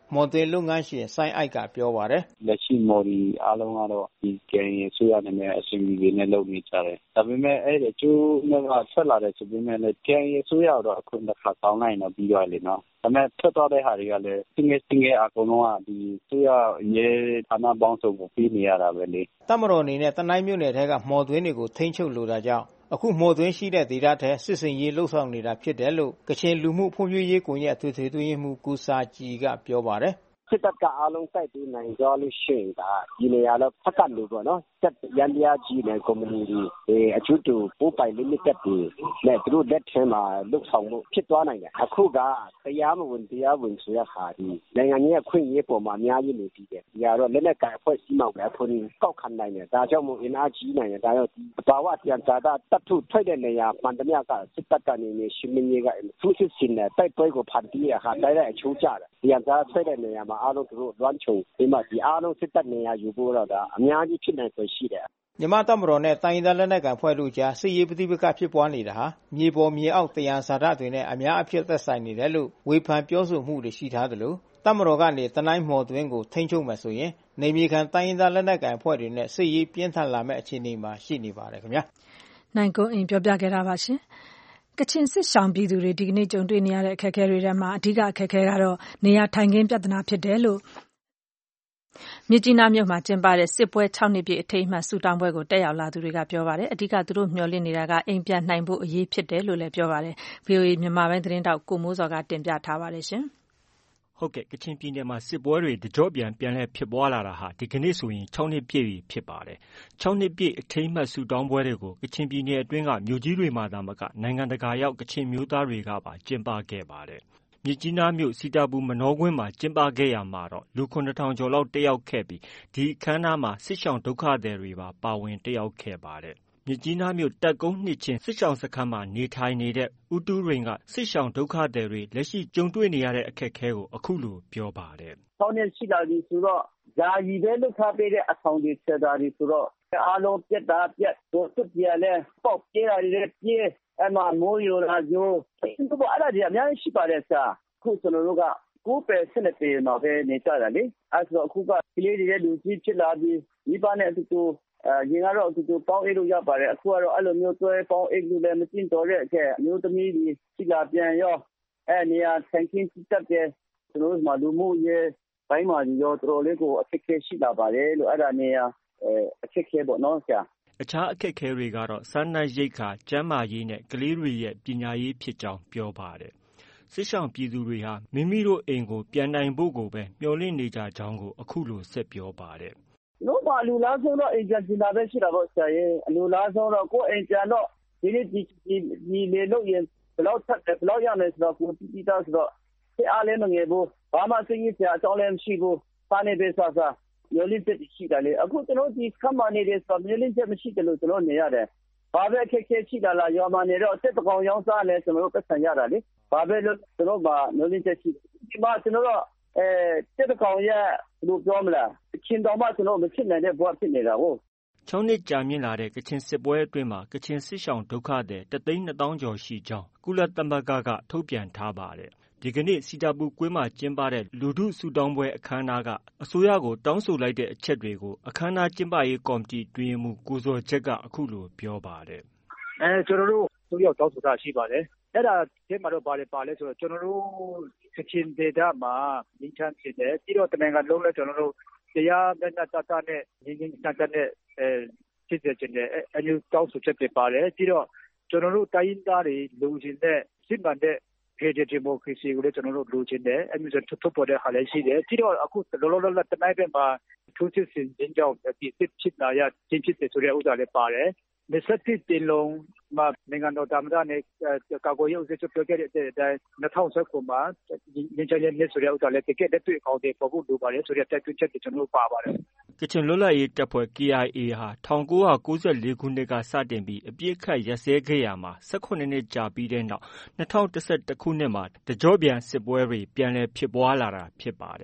မော်တွင်လုပ်ငန်းရှင်စိုင်းအိုက်ကပြောပါတယ်။လက်ရှိမော်ဒီအားလုံးကတော့ဒီ ကေအန်အေ ဆိုရနေတဲ့အစီအစဉ်တွေနဲ့လုပ်နေကြတယ်။ဒါပေမဲ့အဲ့ဒီကျိုးနဲ့ကဆက်လာတဲ့ဆိုပေမဲ့လည်း ကေအန်အေ ဆိုရတော့အခုတစ်ခါကောင်းနိုင်တော့ပြီးသွားလေနော်။ဒါပေမဲ့ထွက်သွားတဲ့ဟာတွေကလည်းစင်ငယ်စင်ငယ်အကုန်လုံးကဒီဆိုရရဲဌာနပေါင်းစုံကိုပြီးနေရတာပဲလေ။တပ်မတော်အနေနဲ့တနိုင်းမြို့နယ်ထဲကမော်တွင်တွေကိုထိန်းချုပ်လိုတာကြောင့်အခုမော်တွင်ရှိတဲ့ဒေသထဲစစ်စင်ရေးလှုပ်ဆောင်နေတာဖြစ်တယ်လို့ကချင်လူမှုဖွံ့ဖြိုးရေးကွန်ရက်အထွေထွေအတွင်းမှူးကူစာကြည်ကပြောပါတယ်စစ်တပ်ကအားလုံးတိုက်ပြီးနိုင်ကြလို့ရှိရင်ဒါဒီနေရာတော့ဖက်ကတ်လို့ပေါ့နော်တက်ရန်တရားကြီးနဲ့ကွန်မြူနီတီအဲအကျိုးတူပိုးပိုင်လိမိတက်တွေနဲ့သူတို့လက်ထဲမှာလုတ်ဆောင်မှုဖြစ်သွားနိုင်တယ်အခုကတရားမဝင်တရားဝင်ဆိုရဟာဒီနိုင်ငံကြီးအခွင့်အရေးပေါ်မှာအများကြီးနေပြီးတယ်ဒီကတော့လက်နဲ့ကင်ဖွဲ့စည်းမှပဲအဖွင့်ကောက်ခံနိုင်တယ်ဒါကြောင့်မို့အင်အားကြီးနိုင်တယ်ဒါတော့ဒီဘာဝပြန်သာတာတတ်ထုထွက်တဲ့နေရာမှန်တမျှကစစ်တပ်ကနေနေရှင်းမင်းကြီးကသူစစ်စင်တဲ့တိုက်ပွဲကိုဖန်တီးရဟာတိုက်တဲ့အချိုးကျတယ်ပြန်သာထွက်တဲ့နေရာမှာအားလုံးသူတို့လွှမ်းခြုံဒီမှာဒီအားလုံးစစ်တပ်နေရာယူဖို့တော့ဒါအများကြီးဖြစ်နိုင်ဖွယ်ရှိတယ်မြန်မာတပ်မတော်နဲ့တိုင်းရင်းသားလက်နက်ကိုင်ဖွဲ့တို့ကြားစစ်ရေးပဋိပက္ခဖြစ်ပွားနေတာဟာမြေပေါ်မြေအောက်တရားစာတတွေနဲ့အများအပြားသက်ဆိုင်နေတယ်လို့ဝေဖန်ပြောဆိုမှုတွေရှိထားသလိုတပ်မတော်ကနေတနိုင်းမော်တွင်ကိုထိန်းချုပ်မယ်ဆိုရင်နေမြေခံတိုင်းရင်းသားလက်နက်ကိုင်ဖွဲ့တွေနဲ့စစ်ရေးပြင်းထန်လာမယ့်အခြေအနေမှာရှိနေပါတယ်ခင်ဗျာနိုင်ကုန်းအိမ်ပြောပြခဲ့တာပါရှင်ကချင်စစ်ဆောင်ပြည်သူတွေဒီကနေ့ကြုံတွေ့နေရတဲ့အခက်အခဲတွေထဲမှာအဓိကအခက်အခဲကတော့နေရာထိုင်ခင်းပြဿနာဖြစ်တယ်လို့မြစ်ကြီးနားမြို့မှာကျင်းပတဲ့စစ်ပွဲ၆နှစ်ပြည့်အထိမ်းအမှတ်ဆုတောင်းပွဲကိုတက်ရောက်လာသူတွေကပြောပါတယ်အဓိကသူတို့မျှော်လင့်နေတာကအိမ်ပြန်နိုင်ဖို့အရေးဖြစ်တယ်လို့လည်းပြောပါတယ် ဗွီအိုအေ မြန်မာပိုင်းသတင်းတောက်ကိုမိုးစောကတင်ပြထားပါတယ်ရှင်ဟုတ်ကဲ့ကချင်ပြည်နယ်မှာစစ်ပွဲတွေတကြော့ပြန်ပြန်လဲဖြစ်ပွားလာတာဟာဒီကနေ့ဆိုရင်၆နှစ်ပြည့်ပြီဖြစ်ပါတယ်၆နှစ်ပြည့်အထိမ်းအမှတ်ဆုတောင်းပွဲတွေကိုကချင်ပြည်နယ်အတွင်းကမြို့ကြီးတွေမှာသာမကနိုင်ငံတကာရောက်ကချင်မျိုးသားတွေကပါကျင်းပခဲ့ပါတယ်မြစ်ကြီးနားမြို့စီတာပူမနောကွင်းမှာကျင်းပခဲ့ရမှာတော့လူခုနှစ်ထောင်ကျော်လောက်တက်ရောက်ခဲ့ပြီးဒီအခမ်းအနားမှာစစ်ရှောင်ဒုက္ခသည်တွေပါပါဝင်တက်ရောက်ခဲ့ပါတယ်မြစ်ကြီးနားမြို့တပ်ကုန်းနှစ်ချင်းစစ်ရှောင်စခန်းမှာနေထိုင်နေတဲ့ဦးတူးရင်ကစစ်ရှောင်ဒုက္ခသည်တွေလက်ရှိကြုံတွေ့နေရတဲ့အခက်အခဲကိုအခုလိုပြောပါတယ်။ဆောင်းနေရှိလာပြီဆိုတော့ဇာကြီးပဲလုထားပေးတဲ့အဆောင်တွေဆက်တာတွေဆိုတော့အားလုံးပြက်တာပြက်တို့သူပြလဲပေါက်ပြဲတာတွေပြဲအမမိုးရိုလာဂျိုးသူတို့အဲ့ဒါကြီးအများကြီးရှိပါတယ်ဆရာခုကျွန်တော်တို့ကကိုယ်ပဲစစ်နေတယ်မှာပဲနေကြတာလေအဲ့ဆိုအခုကကလေးတွေလူကြီးဖြစ်လာပြီးဒီပါနဲ့အတူတူအဲရင်ကတော့အတူတူပေါင်းအိတ်လို့ရပါတယ်အခုကတော့အဲ့လိုမျိုးတွဲပေါင်းအိတ်လို့လည်းမသိတော့တဲ့အချက်အမျိုးသမီးတွေရှိလာပြန်ရောအဲနေရာဆန်ကင်းတက်တဲ့ကျွန်တော်တို့မှလူမှုရေးပိုင်းမှာရောတော်တော်လေးကိုအခက်အခဲရှိလာပါတယ်လို့အဲ့ဒါနေရာအဲအခက်အခဲပေါ့နော်ဆရာအခြားအခက်အခဲတွေကတော့စားနပ်ရိက္ခာကျန်းမာရေးနဲ့ကလေးတွေရဲ့ပညာရေးဖြစ်ကြောင်းပြောပါတယ်စစ်ရှောင်ပြည်သူတွေဟာမိမိတို့အိမ်ကိုပြန်နိုင်ဖို့ကိုပဲမျှော်လင့်နေကြကြောင်းကိုအခုလိုဆက်ပြောပါတယ်လို့ပါလူလားဆုံးတော့အိမ်ပြန်ကျင်တာပဲရှိတာပေါ့ဆရာရဲ့အလူလားဆုံးတော့ကိုယ်အိမ်ပြန်တော့ဒီနေ့ဒီဒီလေလို့ရင်ဘယ်လောက်ထက်ဘယ်လောက်ရမယ်ဆိုတော့ကိုတီးတီးသားဆိုတော့စိတ်အားလည်းမငယ်ဘူးဘာမှစိတ်ကြီးစရာအကြောင်းလည်းမရှိဘူးပါနေပဲစားစားမျိုးလင်းချက်ရှိတယ်လေအခုကျွန်တော်ဒီကမ္ဘာနေတဲ့ဆိုမျိုးလင်းချက်မရှိတယ်လို့ကျွန်တော်နေရတယ်ဘာပဲခက်ခဲရှိတာလားရောမနေတော့တက်တကောင်ရောင်းစားလဲကျွန်တော်တို့ပတ်စံရတာလေဘာပဲလို့ကျွန်တော်ကမျိုးလင်းချက်ရှိဒီမှာကျွန်တော်တို့အဲတက်တကောင်ရလို့ပြောမလားချင်းတော်မှကျွန်တော်မဖြစ်နိုင်တဲ့ဘဝဖြစ်နေတာဟုတ်၆နှစ်ကြာမြင့်လာတဲ့ကချင်စစ်ပွဲအတွင်းမှာကချင်စစ်ရှောင်ဒုက္ခသည်တသိန်းနှစ်သောင်းကျော်ရှိကြောင်းကုလသမဂ္ဂကထုတ်ပြန်ထားပါတယ်ဒီကနေ့စီတာပူကွင်းမှာကျင်းပတဲ့လူထုဆုတောင်းပွဲအခမ်းအနားကအစိုးရကိုတောင်းဆိုလိုက်တဲ့အချက်တွေကိုအခမ်းအနားကျင်းပရေးကော်မတီတွင်မှကိုစောချက်ကအခုလိုပြောပါတယ်အဲကျွန်တော်တို့သူရောက်တောင်းဆိုတာရှိပါတယ်အဲ့ဒါဒီမှာတော့ပါတယ်ပါလဲဆိုတော့ကျွန်တော်တို့ကချင်ဒေသမှာငင်းချမ်းဖြစ်တယ်ပြီးတော့တမန်ကလုံးလဲကျွန်တော်တို့တရားမျှတတနဲ့ငင်းငင်းတတနဲ့အဲဖြစ်တဲ့ကျတဲ့အဲမျိုးတောင်းဆိုချက်တွေပါတယ်ပြီးတော့ကျွန်တော်တို့တိုင်းသားတွေလူချင်းတဲ့စစ်မှန်တဲ့ဖေဒီဒီမိုကရေစီကိုလည်းကျွန်တော်တို့လူချင်းတဲ့အဲမျိုးထုတ်ထုတ်ပေါ်တဲ့ဟာလည်းရှိတယ်ပြီးတော့အခုလောလောလတ်တနိုင်ပဲမှာထိုးစစ်စင်ခြင်းကြောင့်ဒီစစ်ဖြစ်လာရခြင်းဖြစ်တဲ့ဆိုတဲ့ဥစ္စာလည်းပါတယ်မစတိတင်လုံးမှာနိုင်ငံတော်သမ္မတနဲ့ကာကွယ်ရေးဦးစီးချုပ်ပြောခဲ့တဲ့အတိုင်း၂၀၁၉မှာငင်းချရေးနဲ့ဆိုတဲ့ဥစ္စာလည်းတကယ်လက်တွေ့အကောင့်တွေပေါ်ဖို့လိုပါတယ်ဆိုတဲ့တိုက်တွန်းချက်တွေကျွန်တော်တို့ပါပါတယ်ကချင်လွတ်လပ်ရေးတပ်ဖွဲ့ ကေအိုင်အေ ဟာ၁၉၉၄ခုနှစ်ကစတင်ပြီးအပြစ်ခတ်ရပ်စဲခဲ့ရမှာ၁၈နှစ်ကြာပြီးတဲ့နောက်၂၀၁၁ခုနှစ်မှာတကြော့ပြန်စစ်ပွဲတွေပြန်လည်ဖြစ်ပွားလာတာဖြစ်ပါတယ်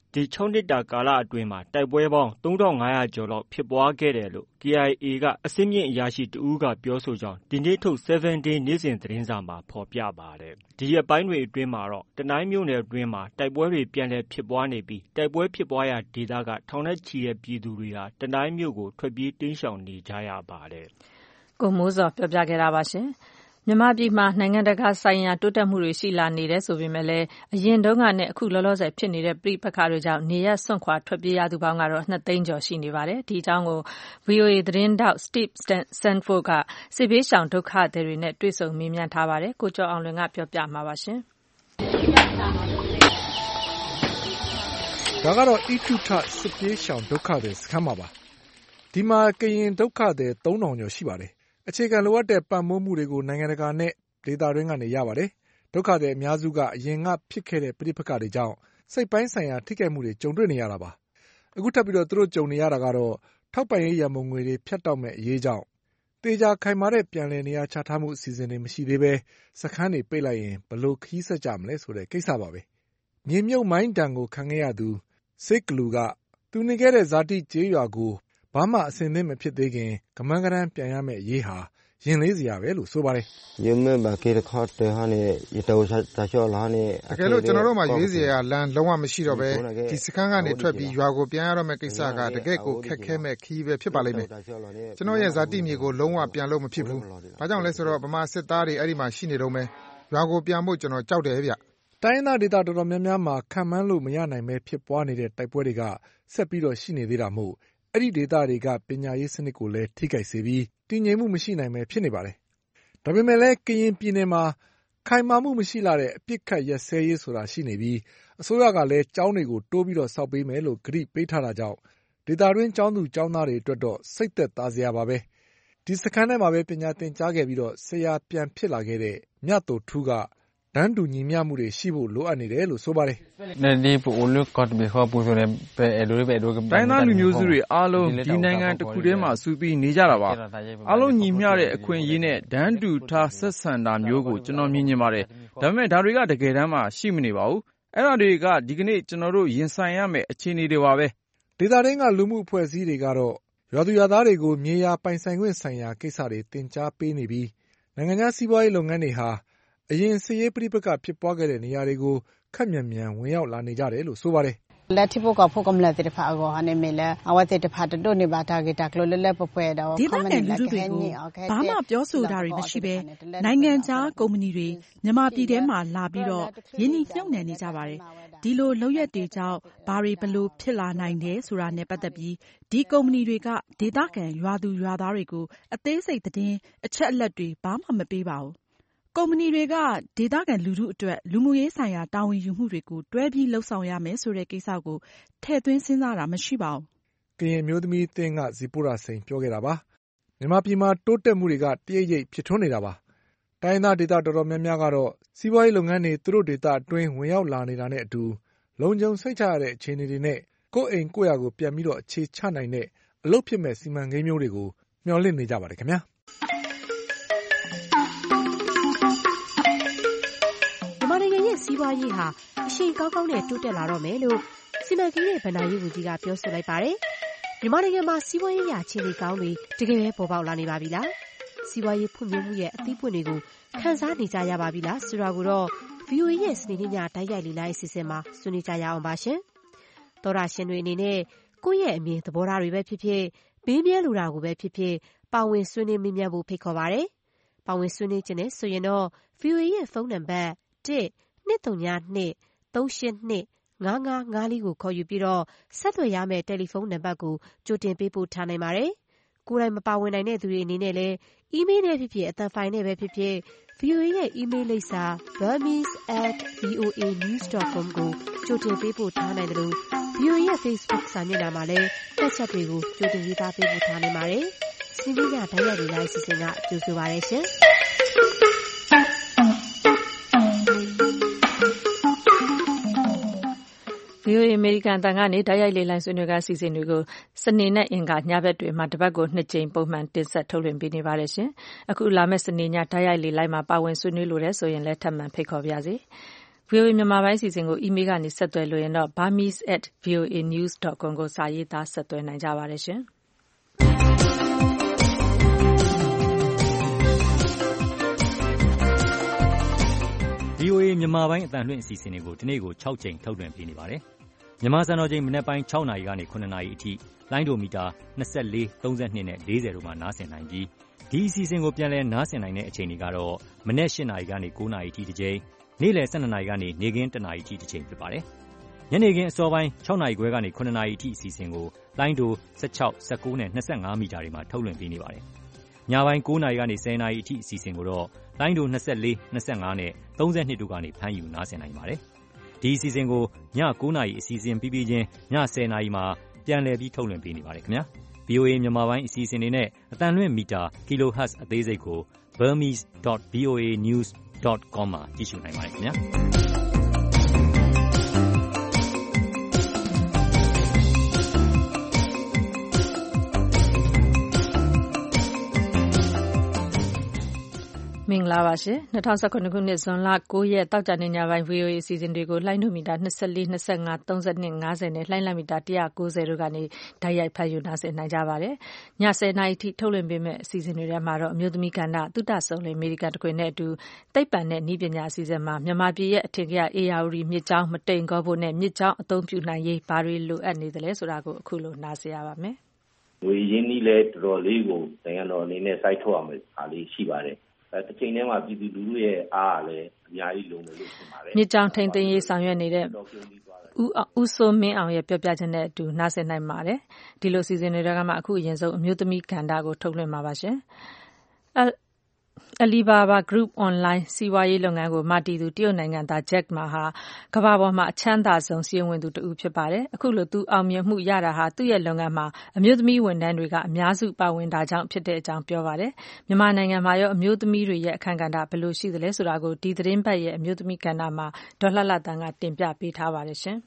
ဒီ၆နှစ်တာကာလအတွင်းမှာတိုက်ပွဲပေါင်းသုံးထောင်ငါးရာကျော်လောက်ဖြစ်ပွားခဲ့တယ်လို့ K I A ကအဆင့်မြင့်အရာရှိတဦးကပြောဆိုကြောင်းဒီနေ့ထုတ် seven day နေ့စဉ်သတင်းစာမှာဖော်ပြပါတယ်။ဒီရက်ပိုင်းတွေအတွင်းမှာတော့တနိုင်းမြို့နယ်အတွင်းမှာတိုက်ပွဲတွေပြန်လည်ဖြစ်ပွားနေပြီးတိုက်ပွဲဖြစ်ပွားရာဒေသကထောင်နဲ့ချီတဲ့ပြည်သူတွေဟာတနိုင်းမြို့ကိုထွက်ပြေးတိမ်းရှောင်နေကြရပါတယ်။ကိုမိုးစောပြောပြခဲ့တာပါရှင်။မြန်မာပြည်မှာနိုင်ငံတကာဆိုင်ရာတိုးတက်မှုတွေရှိလာနေတယ်ဆိုပေမဲ့လည်းအရင်တုန်းကနဲ့အခုလောလောဆယ်ဖြစ်နေတဲ့ပြိပခါတွေကြောင့်နေရစွန့်ခွာထွက်ပြေးရသူပေါင်းကတော့နှစ်သိန်းကျော်ရှိနေပါတယ်။ဒီအကြောင်းကို V O A သတင်းတောက် Steve Stanford ကစစ်ဘေးရှောင်ဒုက္ခသည်တွေနဲ့တွေ့ဆုံမေးမြန်းထားပါတယ်။ကိုကျော်အောင်လွင်ကပြောပြမှာပါရှင်။ဒါကတော့အီထုထစစ်ဘေးရှောင်ဒုက္ခသည်စခန်းမှာပါ။ဒီမှာကရင်ဒုက္ခသည်သုံးထောင်ကျော်ရှိပါတယ်။အခြေခံလိုအပ်တဲ့ပံ့ပိုးမှုတွေကိုနိုင်ငံတကာနဲ့ဒေသတွင်းကနေရပါတယ်။ဒုက္ခသည်အများစုကအရင်ကဖြစ်ခဲ့တဲ့ပဋိပက္ခတွေကြောင့်စိတ်ပိုင်းဆိုင်ရာထိခိုက်မှုတွေကြုံတွေ့နေရတာပါ။အခုထပ်ပြီးတော့သူတို့ကြုံနေရတာကတော့ထောက်ပံ့ရေးရန်ပုံငွေတွေဖြတ်တောက်မဲ့အရေးကြောင့်တေချာခိုင်မာတဲ့ပြန်လည်နေရာချထားမှုအစီအစဉ်တွေမရှိသေးပဲစခန်းတွေပိတ်လိုက်ရင်ဘလို့ခီးဆက်ကြမလဲဆိုတဲ့ကိစ္စပါပဲ။မြေမြုပ်မိုင်းတံကိုခံခဲ့ရသူစိတ်ကလူကသူနေခဲ့တဲ့ဇာတိကျေးရွာကိုဘာမှအဆင်သင့်မဖြစ်သေးခင်ကမန်းကရမ်းပြန်ရမယ့်အရေးဟာရင်လေးစရာပဲလို့ဆိုပါတယ်။ရုံမဲ့ဘာကေခေါတ်တဲ့ဟာနဲ့ရတောတာချောလာနဲ့တကယ်လို့ကျွန်တော်တို့မှာရွေးစရာလမ်းလုံးဝမရှိတော့ပဲဒီစခန်းကနေထွက်ပြီးရွာကိုပြန်ရတော့မယ့်ကိစ္စကတကယ်ကိုခက်ခဲမဲ့ခီးပဲဖြစ်ပါလိမ့်မယ်။ကျွန်တော်ရဲ့ဇာတိမြေကိုလုံးဝပြန်လို့မဖြစ်ဘူး။ဘာကြောင့်လဲဆိုတော့ဗမာစစ်သားတွေအဲ့ဒီမှာရှိနေတော့မယ်။ရွာကိုပြန်ဖို့ကျွန်တော်ကြောက်တယ်ဗျ။တိုင်းသားဒေသတော်တော်များများမှာခံမှန်းလို့မရနိုင်ပဲဖြစ်ပွားနေတဲ့တိုက်ပွဲတွေကဆက်ပြီးတော့ရှိနေသေးတာမို့အဲ့ဒီဒေသတွေကပညာရေးစနစ်ကိုလည်းထိခိုက်စေပြီးတည်ငြိမ်မှုမရှိနိုင်ပဲဖြစ်နေပါတယ်။ဒါပေမဲ့လည်းကရင်ပြည်နယ်မှာခိုင်မာမှုမရှိလာတဲ့အပြစ်ခတ်ရက်စဲရေးဆိုတာရှိနေပြီးအစိုးရကလည်းကျောင်းတွေကိုတိုးပြီးတော့စောက်ပေးမယ်လို့ကြေညာပေးထားတာကြောင့်ဒေသတွင်းကျောင်းသူကျောင်းသားတွေအတွက်တော့စိတ်သက်သာစရာပါပဲ။ဒီစခန်းထဲမှာပဲပညာသင်ကြားခဲ့ပြီးတော့ဆရာပြန်ဖြစ်လာခဲ့တဲ့မြတ်တော်ထူးကတန်းတူညီမျှမှုတွေရှိဖို့လိုအပ်နေတယ်လို့ဆိုပါတယ်။တိုင်းသားလူမျိုးစုတွေအားလုံးဒီနိုင်ငံတစ်ခုထဲမှာစုပြီးနေကြတာပါ။အားလုံးညီမျှတဲ့အခွင့်အရေးနဲ့တန်းတူထားဆက်ဆံတာမျိုးကိုကျွန်တော်မြင်မြင်ပါတယ်။ဒါပေမဲ့ဒါတွေကတကယ်တမ်းမှရှိမနေပါဘူး။အဲ့ဒါတွေကဒီကနေ့ကျွန်တော်တို့ရင်ဆိုင်ရမယ့်အခြေအနေတွေပါပဲ။ဒေသတွင်းကလူမှုအဖွဲ့အစည်းတွေကတော့ရွာသူရွာသားတွေကိုမြေယာပိုင်ဆိုင်ခွင့်ဆိုင်ရာကိစ္စတွေတင် जा ပေးနေပြီးနိုင်ငံခြားစီးပွားရေးလုပ်ငန်းတွေဟာအရင်စစ်ရေးပဋိပက္ခဖြစ်ပွားခဲ့တဲ့နေရာတွေကိုခက်မြန်မြန်ဝင်ရောက်လာနေကြတယ်လို့ဆိုပါတယ်။လက်ထိဖို့ကဖို့ကမလက်တဲ့ဖာကောဟာနေမလဲအဝတ်တဲ့ဖာတို့နေပါတာကတကလလက်ပပွဲတော့ဒီမှာလူလူတွေကိုဘာမှပြောဆိုတာတွေမရှိဘဲနိုင်ငံခြားကုမ္ပဏီတွေမြန်မာပြည်ထဲမှာလာပြီးတော့ယင်းနှိမ့်နှံနေကြပါတယ်။ဒီလိုလောက်ရက်တွေကြောင့်ဘာတွေဘလို့ဖြစ်လာနိုင်တယ်ဆိုတာနဲ့ပတ်သက်ပြီးဒီကုမ္ပဏီတွေကဒေသခံရွာသူရွာသားတွေကိုအသေးစိတ်သတင်းအချက်အလက်တွေဘာမှမပေးပါဘူး။ကုမ္ပဏီတွေကဒေသခံလူထုအတွက်လူမှုရေးဆိုင်ရာတာဝန်ယူမှုတွေကိုတွဲပြီးလှုပ်ဆောင်ရမယ်ဆိုတဲ့ကိစ္စကိုထည့်သွင်းစဉ်းစားတာမရှိပါဘူး။ကရင်မျိုးသမီးအသင်းကဇီပိုရာစိန်ပြောခဲ့တာပါ။မြန်မာပြည်မှာတိုးတက်မှုတွေကတရိပ်ရိပ်ဖြစ်ထွန်းနေတာပါ။တိုင်းသားဒေသတော်တော်များများကတော့စီးပွားရေးလုပ်ငန်းတွေသူတို့ဒေသအတွင်းဝင်ရောက်လာနေတာနဲ့အတူလုံခြုံစိတ်ချရတဲ့အခြေအနေတွေနဲ့ကိုယ့်အိမ်ကိုယ့်ယာကိုပြန်ပြီးတော့အခြေချနိုင်တဲ့အလုပ်ဖြစ်မဲ့စီမံကိန်းမျိုးတွေကိုမျှော်လင့်နေကြပါတယ်ခင်ဗျာ။စီးပွားရေးဟာအရှိန်ကောင်းကောင်းနဲ့တိုးတက်လာတော့မယ်လို့စီမံကိန်းနဲ့ဗဏ္ဍာရေးဝန်ကြီးကပြောဆိုလိုက်ပါတယ်။မြန်မာနိုင်ငံမှာစီးပွားရေးရာအခြေအနေကောင်းတွေတကယ်ပဲပေါ်ပေါက်လာနေပါပြီလား။စီးပွားရေးဖွံ့ဖြိုးမှုရဲ့အသီးပွင့်တွေကိုခန်းစားနေကြရပါပြီလားဆိုတာကိုတော့ V O A ရဲ့စနေနေ့ညတိုက်ရိုက်လေ့လာရေးအစီအစဉ်မှာဆွေးနွေးကြရအောင်ပါရှင်။သောတာရှင်တွေအနေနဲ့ကိုယ့်ရဲ့အမြင်သဘောထားတွေပဲဖြစ်ဖြစ်ဘေးမြဲလိုတာကိုပဲဖြစ်ဖြစ်ပါဝင်ဆွေးနွေးမိမြတ်ဖို့ဖိတ်ခေါ်ပါတယ်။ပါဝင်ဆွေးနွေးခြင်းနဲ့ဆိုရင်တော့ V O A ရဲ့ဖုန်းနံပါတ်တစ်နှစ်သုံးညာနှစ်သုံးရှစ်နှစ်ငါးငါးငါးလေးကိုခေါ်ယူပြီးတော့ဆက်သွယ်ရမယ့်တယ်လီဖုန်းနံပါတ်ကိုကြိုတင်ပေးပို့ထားနိုင်ပါတယ်။ကိုယ်တိုင်မပါဝင်နိုင်တဲ့သူတွေအနေနဲ့လည်းအီးမေးလ်နဲ့ဖြစ်ဖြစ်အသံဖိုင်နဲ့ပဲဖြစ်ဖြစ် V O A ရဲ့အီးမေးလ်လိပ်စာ burmese at voa news dot com ကိုကြိုတင်ပေးပို့ထားနိုင်တယ်လို့ V O A ရဲ့ Facebook စာမျက်နှာမှာလည်းတက်ချက်တွေကိုကြိုတင်ရေးသားပေးပို့ထားနိုင်ပါတယ်။စီးပွားရေးဓာတ်ရိုက်လေ့လာရေးအစီအစဉ်ကကြိုဆိုပါရရှင်။ V O A အမေရိကန်အသံကနေတိုက်ရိုက်လေ့လာဆွေးနွေးခန်းအစီအစဉ်တွေကိုစနေနဲ့အင်္ဂါညဘက်တွေမှာတပတ်ကိုနှစ်ကြိမ်ပုံမှန်တင်ဆက်ထုတ်လွှင့်ပေးနေပါတယ်ရှင်။အခုလာမယ့်စနေညတိုက်ရိုက်လေ့လာမှာပါဝင်ဆွေးနွေးလိုတဲ့ဆိုရင်လည်းထပ်မံဖိတ်ခေါ်ပါရစေ။ဗွီအိုအေမြန်မာပိုင်းအစီအစဉ်ကိုအီးမေးလ်ကနေဆက်သွယ်လို့ရင်တော့ burmese at voanews dot com ကိုစာရေးသားဆက်သွယ်နိုင်ကြပါတယ်ရှင်။ဗွီအိုအေမြန်မာပိုင်းအသံလွှင့်အစီအစဉ်တွေကိုဒီနေ့ကို၆ကြိမ်ထုတ်လွှင့်ပေးနေပါတယ်။မြန်မာစံတော်ချိန်မနက်ပိုင်း၆နာရီကနေ၇နာရီအထိလိုင်းဒိုမီတာ၂၄၊၃၂နဲ့၄၀တို့မှာနားဆင်နိုင်ပြီးဒီအစီအစဉ်ကိုပြန်လည်နားဆင်နိုင်တဲ့အချိန်တွေကတော့မနက်၈နာရီကနေ၉နာရီအထိတစ်ကြိမ်၊နေ့လယ်၁၂နာရီကနေနေ့ခင်း၁နာရီအထိတစ်ကြိမ်ဖြစ်ပါတယ်။ညနေခင်းအစောပိုင်း၆နာရီခွဲကနေ၇နာရီအထိအစီအစဉ်ကိုလိုင်းဒို၁၆၊၁၉နဲ့၂၅မီတာတွေမှာထုတ်လွှင့်ပေးနေပါတယ်။ညပိုင်း၉နာရီကနေ၁၀နာရီအထိအစီအစဉ်ကိုတော့လိုင်းဒို၂၄၊၂၅နဲ့၃၂တို့ကနေဖမ်းယူနားဆင်နိုင်ပါတယ်။ဒီအစီအစဉ်ကိုည၉နာရီအစီအစဉ်ပြီးပြီးချင်းည၁၀နာရီမှာပြန်လည်ပြီးထုတ်လွှင့်ပေးနေပါတယ်ခင်ဗျာ။ ဗွီအိုအေမြန်မာပိုင်းအစီအစဉ်တွေနဲ့အသံလွှင့်မီတာ kilohertz အသေးစိတ်ကို burmese dot voa news dot com မှာကြည့်ရှုနိုင်ပါတယ်ခင်ဗျာ။မင်္ဂလာပါရှင်။၂၀၁၇ခုနှစ်ဇွန်လ၉ရက်သောကြာနေ့ညပိုင်း ဗွီအိုအေအစီအစဉ်တွေကိုလိုင်းဒိုမီတာ၂၄၊၂၅၊၃၂၊၅၀နဲ့လှိုင်းလံမီတာ၁၉၀တို့ကနေတိုက်ရိုက်ဖမ်းယူနားဆင်နိုင်ကြပါတယ်။ည၁၀နာရီထိထုတ်လွှင့်ပေးမယ့်အစီအစဉ်တွေထဲမှာတော့အမျိုးသမီးကဏ္ဍသုတစုံလင်အမေရိကန်တခွင်နဲ့အတူသိပ္ပံနဲ့နည်းပညာအစီအစဉ်မှာမြန်မာပြည်ရဲ့အထင်ကရဧရာဝတီမြစ်ကြောင်းမတိမ်ကောဖို့နဲ့မြစ်ကြောင်းအသုံးပြုနိုင်ရေးဘာတွေလိုအပ်နေသလဲဆိုတာကိုအခုလိုနားဆင်ရပါမယ်။ငွေရင်းနှီးလဲတော်တော်လေးကိုနိုင်ငံတော်အနေနဲ့စိုက်ထုတ်ရမယ့်အားလေးရှိပါတယ်။အဲတစ်ချိန်တည်းမှာပြည်သူလူထုရဲ့အားလည်းအများကြီးလိုမယ်လို့ထင်ပါတယ်မြစ်ကြောင်းထိန်းသိမ်းရေးဆောင်ရွက်နေတဲ့ဦးဦးစိုးမင်းအောင်ရဲ့ပြောပြချက်နဲ့အတူနားဆင်နိုင်ပါတယ်ဒီလိုစီစဉ်တွေကမှအခုအရင်ဆုံးအမျိုးသမီးကဏ္ဍကိုထုတ်လွှင့်မှာပါရှင်Alibaba Group Online စီးပွားရေးလုပ်ငန်းကိုမတည်သူတရုတ်နိုင်ငံသား Jack Ma ဟာကမ္ဘာပေါ်မှာအချမ်းသာဆုံးစီးပွားရေးဝင်သူတစ်ဦးဖြစ်ပါတယ်။အခုလိုသူအောင်မြင်မှုရတာဟာသူ့ရဲ့လုပ်ငန်းမှာအမျိုးသမီးဝန်ထမ်းတွေကအများစုပါဝင်တာကြောင့်ဖြစ်တဲ့အကြောင်းပြောပါတယ်။မြန်မာနိုင်ငံမှာရောအမျိုးသမီးတွေရဲ့အခန်းကဏ္ဍဘယ်လိုရှိသလဲဆိုတာကိုဒီသတင်းပတ်ရဲ့အမျိုးသမီးကဏ္ဍမှာဒေါ်လှလှတန်းကတင်ပြပေးထားပါတယ်ရှင်။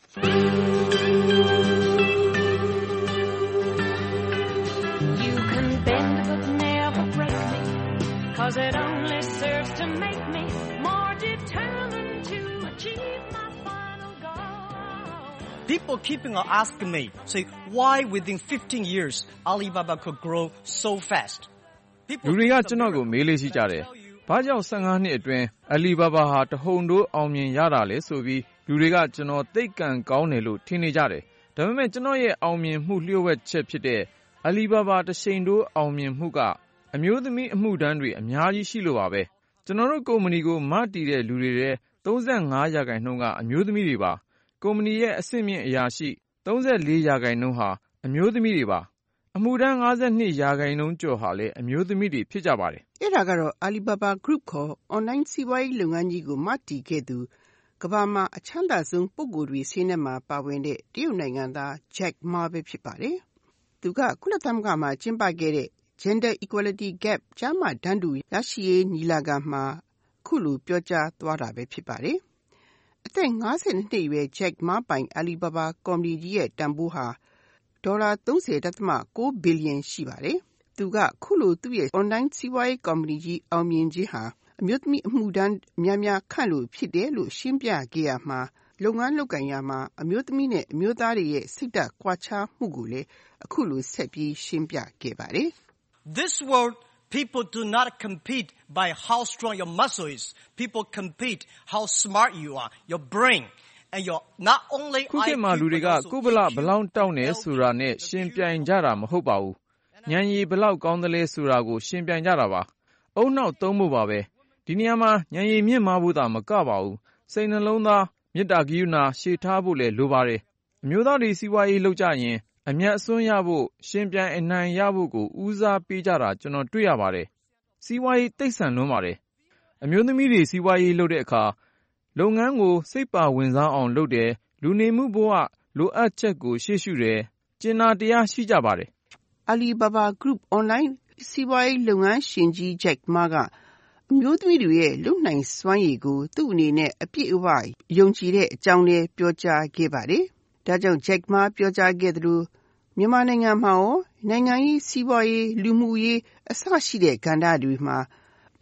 You can bend but never break me Cause it only serves to make me more determined to achieve my final goal. People keeping on asking me, say, why within fifteen years Alibaba could grow so fast? လူတွေကကျွန်တော်ကိုမေးလေးရှိကြတယ်။ဘာကြောင့်၁၅နှစ်အတွင်း Alibaba ဟာတဟုန်တိုးအောင်မြင်ရတာလဲဆိုပြီးလူတွေကကျွန်တော်သိက္ကံကောင်းတယ်လို့ထင်နေကြတယ်။ဒါပေမဲ့ကျွန်တော်ရဲ့အောင်မြင်မှုလျှို့ဝှက်ချက်ဖြစ်တဲ့ Alibaba တရှိန်တိုးအောင်မြင်မှုကအမျိုးသမီးအမှုထမ်းတွေအများကြီးရှိလို့ပါပဲကျွန်တော်တို့ကုမ္ပဏီကိုမတည်တဲ့လူတွေရဲ့၃၅ရာခိုင်နှုန်းကအမျိုးသမီးတွေပါကုမ္ပဏီရဲ့အဆင့်မြင့်အရာရှိ၃၄ရာခိုင်နှုန်းဟာအမျိုးသမီးတွေပါအမှုထမ်း၅၂ရာခိုင်နှုန်းကျော်ဟာလည်းအမျိုးသမီးတွေဖြစ်ကြပါတယ်အဲ့ဒါကတော့ Alibaba Group ခေါ် online စီးပွားရေးလုပ်ငန်းကြီးကိုမတည်ခဲ့သူကမ္ဘာမှာအချမ်းသာဆုံးပုဂ္ဂိုလ်တွေဆင်းထဲမှာပါဝင်တဲ့တရုတ်နိုင်ငံသား Jack Ma ပဲဖြစ်ပါတယ်သူကကုလသမဂ္ဂမှာကျင်းပခဲ့တဲ့Gender Equality Gap ကျားမတန်းတူရရှိရေးညီလာခံမှာခုလိုပြောကြားသွားတာပဲဖြစ်ပါတယ်။အသက်၅၂နှစ်အရွယ် Jack Ma ပိုင် Alibaba ကုမ္ပဏီကြီးရဲ့တန်ဖိုးဟာဒေါ်လာ၃၀.၉ဘီလီယံရှိပါတယ်။သူကခုလိုသူ့ရဲ့ online စီးပွားရေးကုမ္ပဏီကြီးအောင်မြင်ခြင်းဟာအမျိုးသမီးအမှုထမ်းများများခန့်လို့ဖြစ်တယ်လို့ရှင်းပြခဲ့ရမှာလုပ်ငန်းလုပ်ကိုင်ရမှာအမျိုးသမီးနဲ့အမျိုးသားတွေရဲ့စိတ်ဓာတ်ကွာခြားမှုကိုလည်းအခုလိုဆက်ပြီးရှင်းပြခဲ့ပါတယ်။ This world, people do not compete by how strong your muscle is. People compete how smart you are, your brain, and your not only ခုခေတ်မှာလူတွေကကိုယ်ဗလာဘလောက်တောင်းနေဆိုတာနဲ့ရှင်းပြိုင်ကြတာမဟုတ်ပါဘူး။ဉာဏ်ရည်ဘလောက်ကောင်းတယ်လဲဆိုတာကိုရှင်းပြိုင်ကြတာပါ။အုံနောက်သုံးဖို့ပါပဲ။ဒီနေရာမှာဉာဏ်ရည်မြင့်မားဖို့သာမကပါဘူး။စိတ်နှလုံးသားမေတ္တာကရုဏာရှေ့ထားဖို့လည်းလိုပါတယ်။အမျိုးသားတွေစီးပွားရေးလုပ်ကြရင်အမြတ်အစွန်းရဖို့ရှင်ပြိုင်အနိုင်ရဖို့ကိုဦးစားပေးကြတာကျွန်တော်တွေ့ရပါတယ်။စီးပွားရေးသိပ်ဆန်လွန်းပါတယ်။အမျိုးသမီးတွေစီးပွားရေးလုပ်တဲ့အခါလုပ်ငန်းကိုစိတ်ပါဝင်စားအောင်လုပ်တယ်လူနေမှုဘဝလိုအပ်ချက်ကိုရှေ့ရှုတယ်ကျင်နာတရားရှိကြပါတယ်။ Alibaba Group Online စီးပွားရေးလုပ်ငန်းရှင်ကြီး Jack Ma ကအမျိုးသမီးတွေရဲ့လုံနိုင်စွမ်းရည်ကိုသူ့အနေနဲ့အပြည့်အဝယုံကြည်တဲ့အကြောင်းလေးပြောကြားခဲ့ပါတယ်။ဒါကြောင့် Jack Ma ပြောကြားခဲ့သလိုမြန်မာနိုင်ငံမှာရောနိုင်ငံရေးစီးပွားရေးလူမှုရေးအစရှိတဲ့ကဏ္ဍတွေမှာ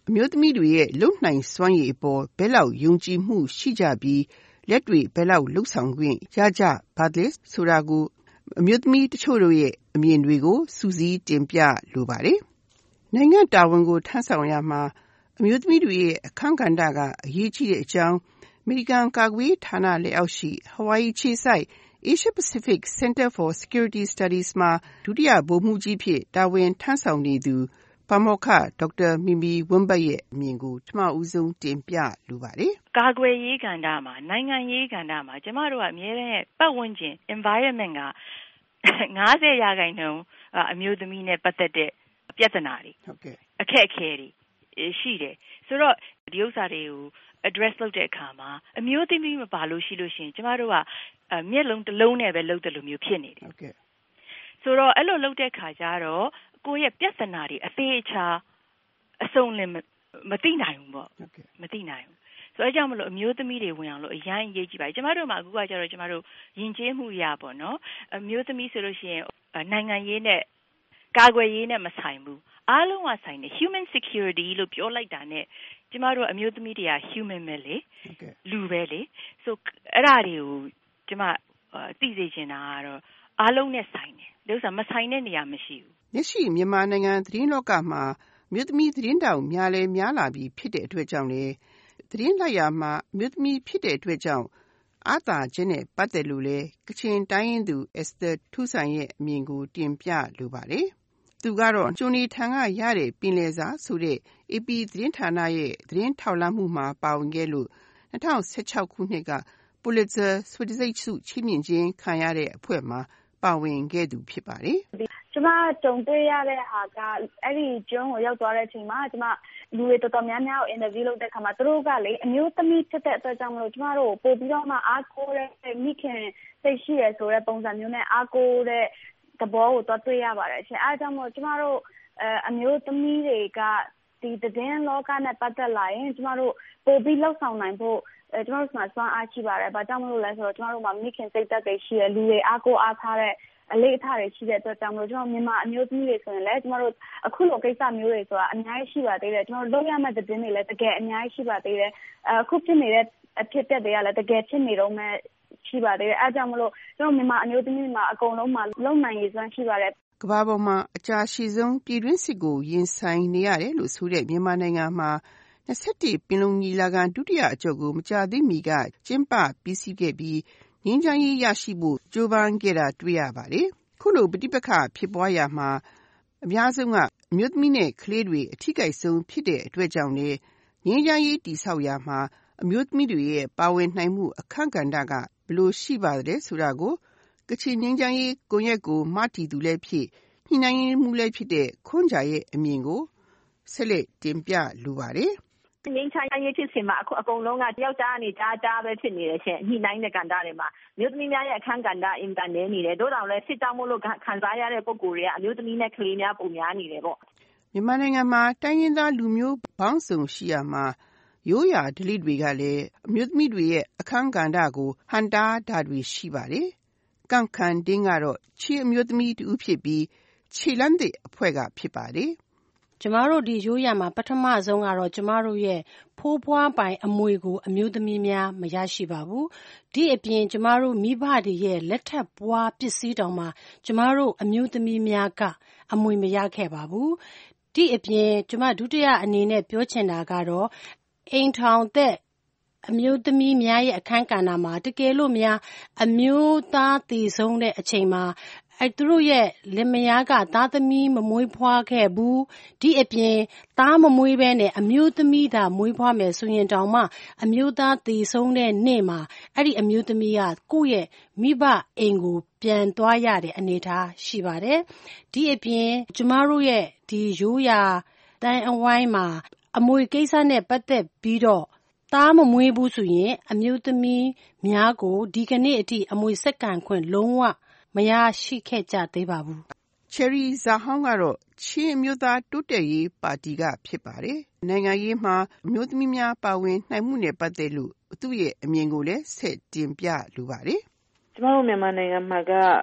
အမျိုးသမီးတွေရဲ့လုပ်နိုင်စွမ်းရည်အပေါ်ဘယ်လောက်ယုံကြည်မှုရှိကြပြီးလက်တွေဘယ်လောက်လှုပ်ဆောင်ခွင့်ရကြပါသလဲဆိုတာကိုအမျိုးသမီးတချို့တို့ရဲ့အမြင်တွေကိုစူးစီးတင်ပြလိုပါတယ်။နိုင်ငံတာဝန်ကိုထမ်းဆောင်ရမှာအမျိုးသမီးတွေရဲ့အခန်းကဏ္ဍကအရေးကြီးတဲ့အကြောင်းအမေရိကန်ကာကွယ်ရေးဌာနလက်အောက်ရှိ Hawaii ခြေစိုက် Asia Pacific Center for Security Studies မှာဒုတိယဗိုလ်မှူးကြီးဖြစ်တာဝန်ထမ်းဆောင်နေသူပါမောက္ခဒေါက်တာမီမီဝင်းဘတ်ရဲ့အမြင်ကိုပထမဦးဆုံးတင်ပြလိုပါတယ်။ကာကွယ်ရေးကဏ္ဍမှာနိုင်ငံရေးကဏ္ဍမှာကျမတို့ကအမြဲတမ်းပတ်ဝန်းကျင် environment က၅၀ရာခိုင်နှုန်းအမျိုးသမီးနဲ့ပတ်သက်တဲ့ပြဿနာတွေအခက်အခဲတွေရှိတယ်ဆိုတော့ဒီဥစ္စာတွေကို address လုပ်တဲ့အခါမှာအမျိုးသမီးမပါလို့ရှိလို့ရှိရင်ကျမတို့ကမျက်လုံးတစ်လုံးနဲ့ပဲလုပ်တယ်လို့မျိုးဖြစ်နေတယ်ဆိုတော့အဲ့လိုလုပ်တဲ့အခါကျတော့ကိုယ့်ရဲ့ပြဿနာတွေအသေးအချာအစုံလင်မသိနိုင်ဘူးပေါ့မသိနိုင်ဘူးဆိုတော့အကြောင်းမလို့အမျိုးသမီးတွေဝင်အောင်လို့အရင်အရေးကြီးပါတယ်ကျမတို့မှာအခုကကျတော့ကျမတို့ယဉ်ကျေးမှုရပေါ့နော်အမျိုးသမီးဆိုလို့ရှိရင်နိုင်ငံရေးနဲ့ကာကွယ်ရေးနဲ့မဆိုင်ဘူးအားလုံးကဆိုင်တယ် human security လို့ပြောလိုက်တာနဲ့ကျမတို့အမျိုးသမီးတွေက human ပဲလေလူပဲလေဆိုအဲ့ဒါတွေကိုကျမသိစေချင်တာကတော့အားလုံးနဲ့ဆိုင်တယ်ဒါဥစ္စာမဆိုင်တဲ့နေရာမရှိဘူးလက်ရှိမြန်မာနိုင်ငံသတင်းလောကမှာမြို့သမီးသတင်းတောင်များလဲများလာပြီးဖြစ်တဲ့အတွက်ကြောင့်လေသတင်းလိုက်ရာမှာမြို့သမီးဖြစ်တဲ့အတွက်ကြောင့်အာသာခြင်းနဲ့ပတ်သက်လို့လေကချင်တိုင်းရင်းသူအက်စတာထူးဆန်ရဲ့အမြင်ကိုတင်ပြလိုပါတယ်သူကတော့ကျွန်းနေထံကရတဲ့ပင်လယ်စာဆိုတဲ့ အေပီ သတင်းဌာနရဲ့သတင်းထောက်လှမ်းမှုမှာပါဝင်ခဲ့လို့၂၀၁၆ခုနှစ်က Pulitzer ဆုတံဆိပ်ဆုချီးမြှင့်ခြင်းခံရတဲ့အဖွဲ့မှာပါဝင်ခဲ့သူဖြစ်ပါတယ်။ကျမကြုံတွေ့ရတဲ့ဟာကအဲ့ဒီကျွန်းကိုရောက်သွားတဲ့အချိန်မှာကျမလူတွေတော်တော်များများကို interview လုပ်တဲ့အခါမှာသူတို့ကလေအမျိုးသမီးဖြစ်တဲ့အတွက်ကြောင့်မလို့ကျမတို့ပို့ပြီးတော့မှအားကိုးတဲ့မိခင်စိတ်ရှိရဆိုတဲ့ပုံစံမျိုးနဲ့အားကိုးတဲ့သဘောကိုတော့တွေ့ရပါတယ်ရှင်အဲဒါကြောင့်မို့ကျမတို့အမျိုးသမီးတွေကဒီသတင်းလောကနဲ့ပတ်သက်လာရင်ကျမတို့ပို့ပြီးလှုပ်ဆောင်နိုင်ဖို့ကျမတို့မှာစွမ်းအားရှိပါတယ်ဘာကြောင့်မလို့လဲဆိုတော့ကျမတို့မှာမိခင်စိတ်သက်တွေရှိရလူတွေအားကိုးအားထားတဲ့အလေးအထားတွေရှိတဲ့အတွက်ကြောင့်မလို့ကျမတို့မြန်မာအမျိုးသမီးတွေဆိုရင်လည်းကျမတို့အခုလိုကိစ္စမျိုးတွေဆိုတာအများကြီးရှိပါသေးတယ်ကျမတို့လုပ်ရမယ့်သတင်းတွေလည်းတကယ်အများကြီးရှိပါသေးတယ်အခုဖြစ်နေတဲ့အဖြစ်အပျက်တွေကလည်းတကယ်ဖြစ်နေတော့မှရှိပါသေးတယ်အဲကြောင့်မလို့ကျွန်တော်မြန်မာအမျိုးသမီးမှာအကုန်လုံးမှာလုံနိုင်ရည်စွမ်းရှိပါတယ်ကမ္ဘာပေါ်မှာအကြာရှည်ဆုံးပြည်တွင်းစစ်ကိုရင်ဆိုင်နေရတယ်လို့ဆိုတဲ့မြန်မာနိုင်ငံမှာ၂၁ပင်လုံညီလာခံဒုတိယအကျော့ကိုမကြာသေးမီကကျင်းပပြီးစီးခဲ့ပြီးငြိမ်းချမ်းရေးရရှိဖို့ကြိုးပမ်းခဲ့တာတွေ့ရပါတယ်ခုလိုပဋိပက္ခဖြစ်ပွားရမှာအများဆုံးကအမျိုးသမီးနဲ့ကလေးတွေအထိကိစ္စဆုံးဖြစ်တဲ့အတွက်ကြောင့်လေငြိမ်းချမ်းရေးတည်ဆောက်ရမှာအမျိုးသမီးတွေရဲ့ပါဝင်နိုင်မှုအခန့်ကဏ္ဍကဘယ်လိုရှိပါသလဲဆိုတာကိုကချင်ငြိမ်းချမ်းရေးကွန်ရက်ကိုမတည်သူလည်းဖြစ်ညှိနှိုင်းရေးမှုလည်းဖြစ်တဲ့ခွန်ဂျာရဲ့အမြင်ကိုဆက်လက်တင်ပြလိုပါတယ်ငင်းချမ်းရေးဖြစ်စဉ်မှာအခုအကုန်လုံးကတယောက်ကြားနေကြားကြားပဲဖြစ်နေတယ်ရှင်ညှိနှိုင်းတဲ့ကဏ္ဍတွေမှာမြို့သမီးများရဲ့အခန်းကဏ္ဍအင်တန်နေနေတယ်တို့တောင်လည်းစစ်ကြောင်းမို့လို့ခံစားရတဲ့ပုံကိုယ်တွေကအမျိုးသမီးနဲ့ကလေးများပုံများနေတယ်ပေါ့မြန်မာနိုင်ငံမှာတိုင်းရင်းသားလူမျိုးပေါင်းစုံရှိရမှာရိုးရာဓလေ့တွေကလည်းအမျိုးသမီးတွေရဲ့အခန်းကဏ္ဍကိုဟန်တားတာတွေရှိပါတယ်ကန့်ခန်တင်းကတော့ချီအမျိုးသမီးတူဖြစ်ပြီးခြေလန်းတဲ့အဖွဲ့ကဖြစ်ပါတယ်ကျမတို့ဒီရိုးရမှာပထမဆုံးကတော့ကျမတို့ရဲ့ဖိုးဖွားပိုင်အမွေကိုအမျိုးသမီးများမရရှိပါဘူးဒီအပြင်ကျမတို့မိဘတွေရဲ့လက်ထပ်ပွားပစ္စည်းတောင်မှကျမတို့အမျိုးသမီးများကအမွေမရခဲ့ပါဘူးဒီအပြင်ကျမဒုတိယအနေနဲ့ပြောချင်တာကတော့အိမ်ထောင်သက်အမျိုးသမီးများရဲ့အခန်းကဏ္ဍမှာတကယ်လို့များအမျိုးသားတည်ဆုံးတဲ့အချိန်မှာအဲသူတို့ရဲ့လင်မယားကသားသမီးမမွေးဖွားခဲ့ဘူးဒီအပြင်သားမမွေးဘဲနဲ့အမျိုးသမီးသာမွေးဖွားမယ်ဆိုရင်တောင်မှအမျိုးသားတည်ဆုံးတဲ့နေ့မှာအဲ့ဒီအမျိုးသမီးကကိုယ့်ရဲ့မိဘအိမ်ကိုပြန်သွားရတဲ့အနေအထားရှိပါတယ်ဒီအပြင်ကျမတို့ရဲ့ဒီရိုးရာတိုင်းအဝိုင်းမှာအမွေကိစ္စနဲ့ပတ်သက်ပြီးတော့သားမမွေးဘူးဆိုရင်အမျိုးသမီးများကိုဒီကနေ့အထိအမွေစက္ကန့်ခွင့်လုံးဝမရရှိခဲ့ကြသေးပါဘူး Cherry Zahong ကတော့ချင်းမျိုးသားတိုးတက်ရေးပါတီကဖြစ်ပါတယ်နိုင်ငံရေးမှာအမျိုးသမီးများပါဝင်နိုင်မှုနဲ့ပတ်သက်လို့သူ့ရဲ့အမြင်ကိုလည်းဆက်တင်ပြလိုပါတယ်ကျမတို့မြန်မာနိုင်ငံမှာက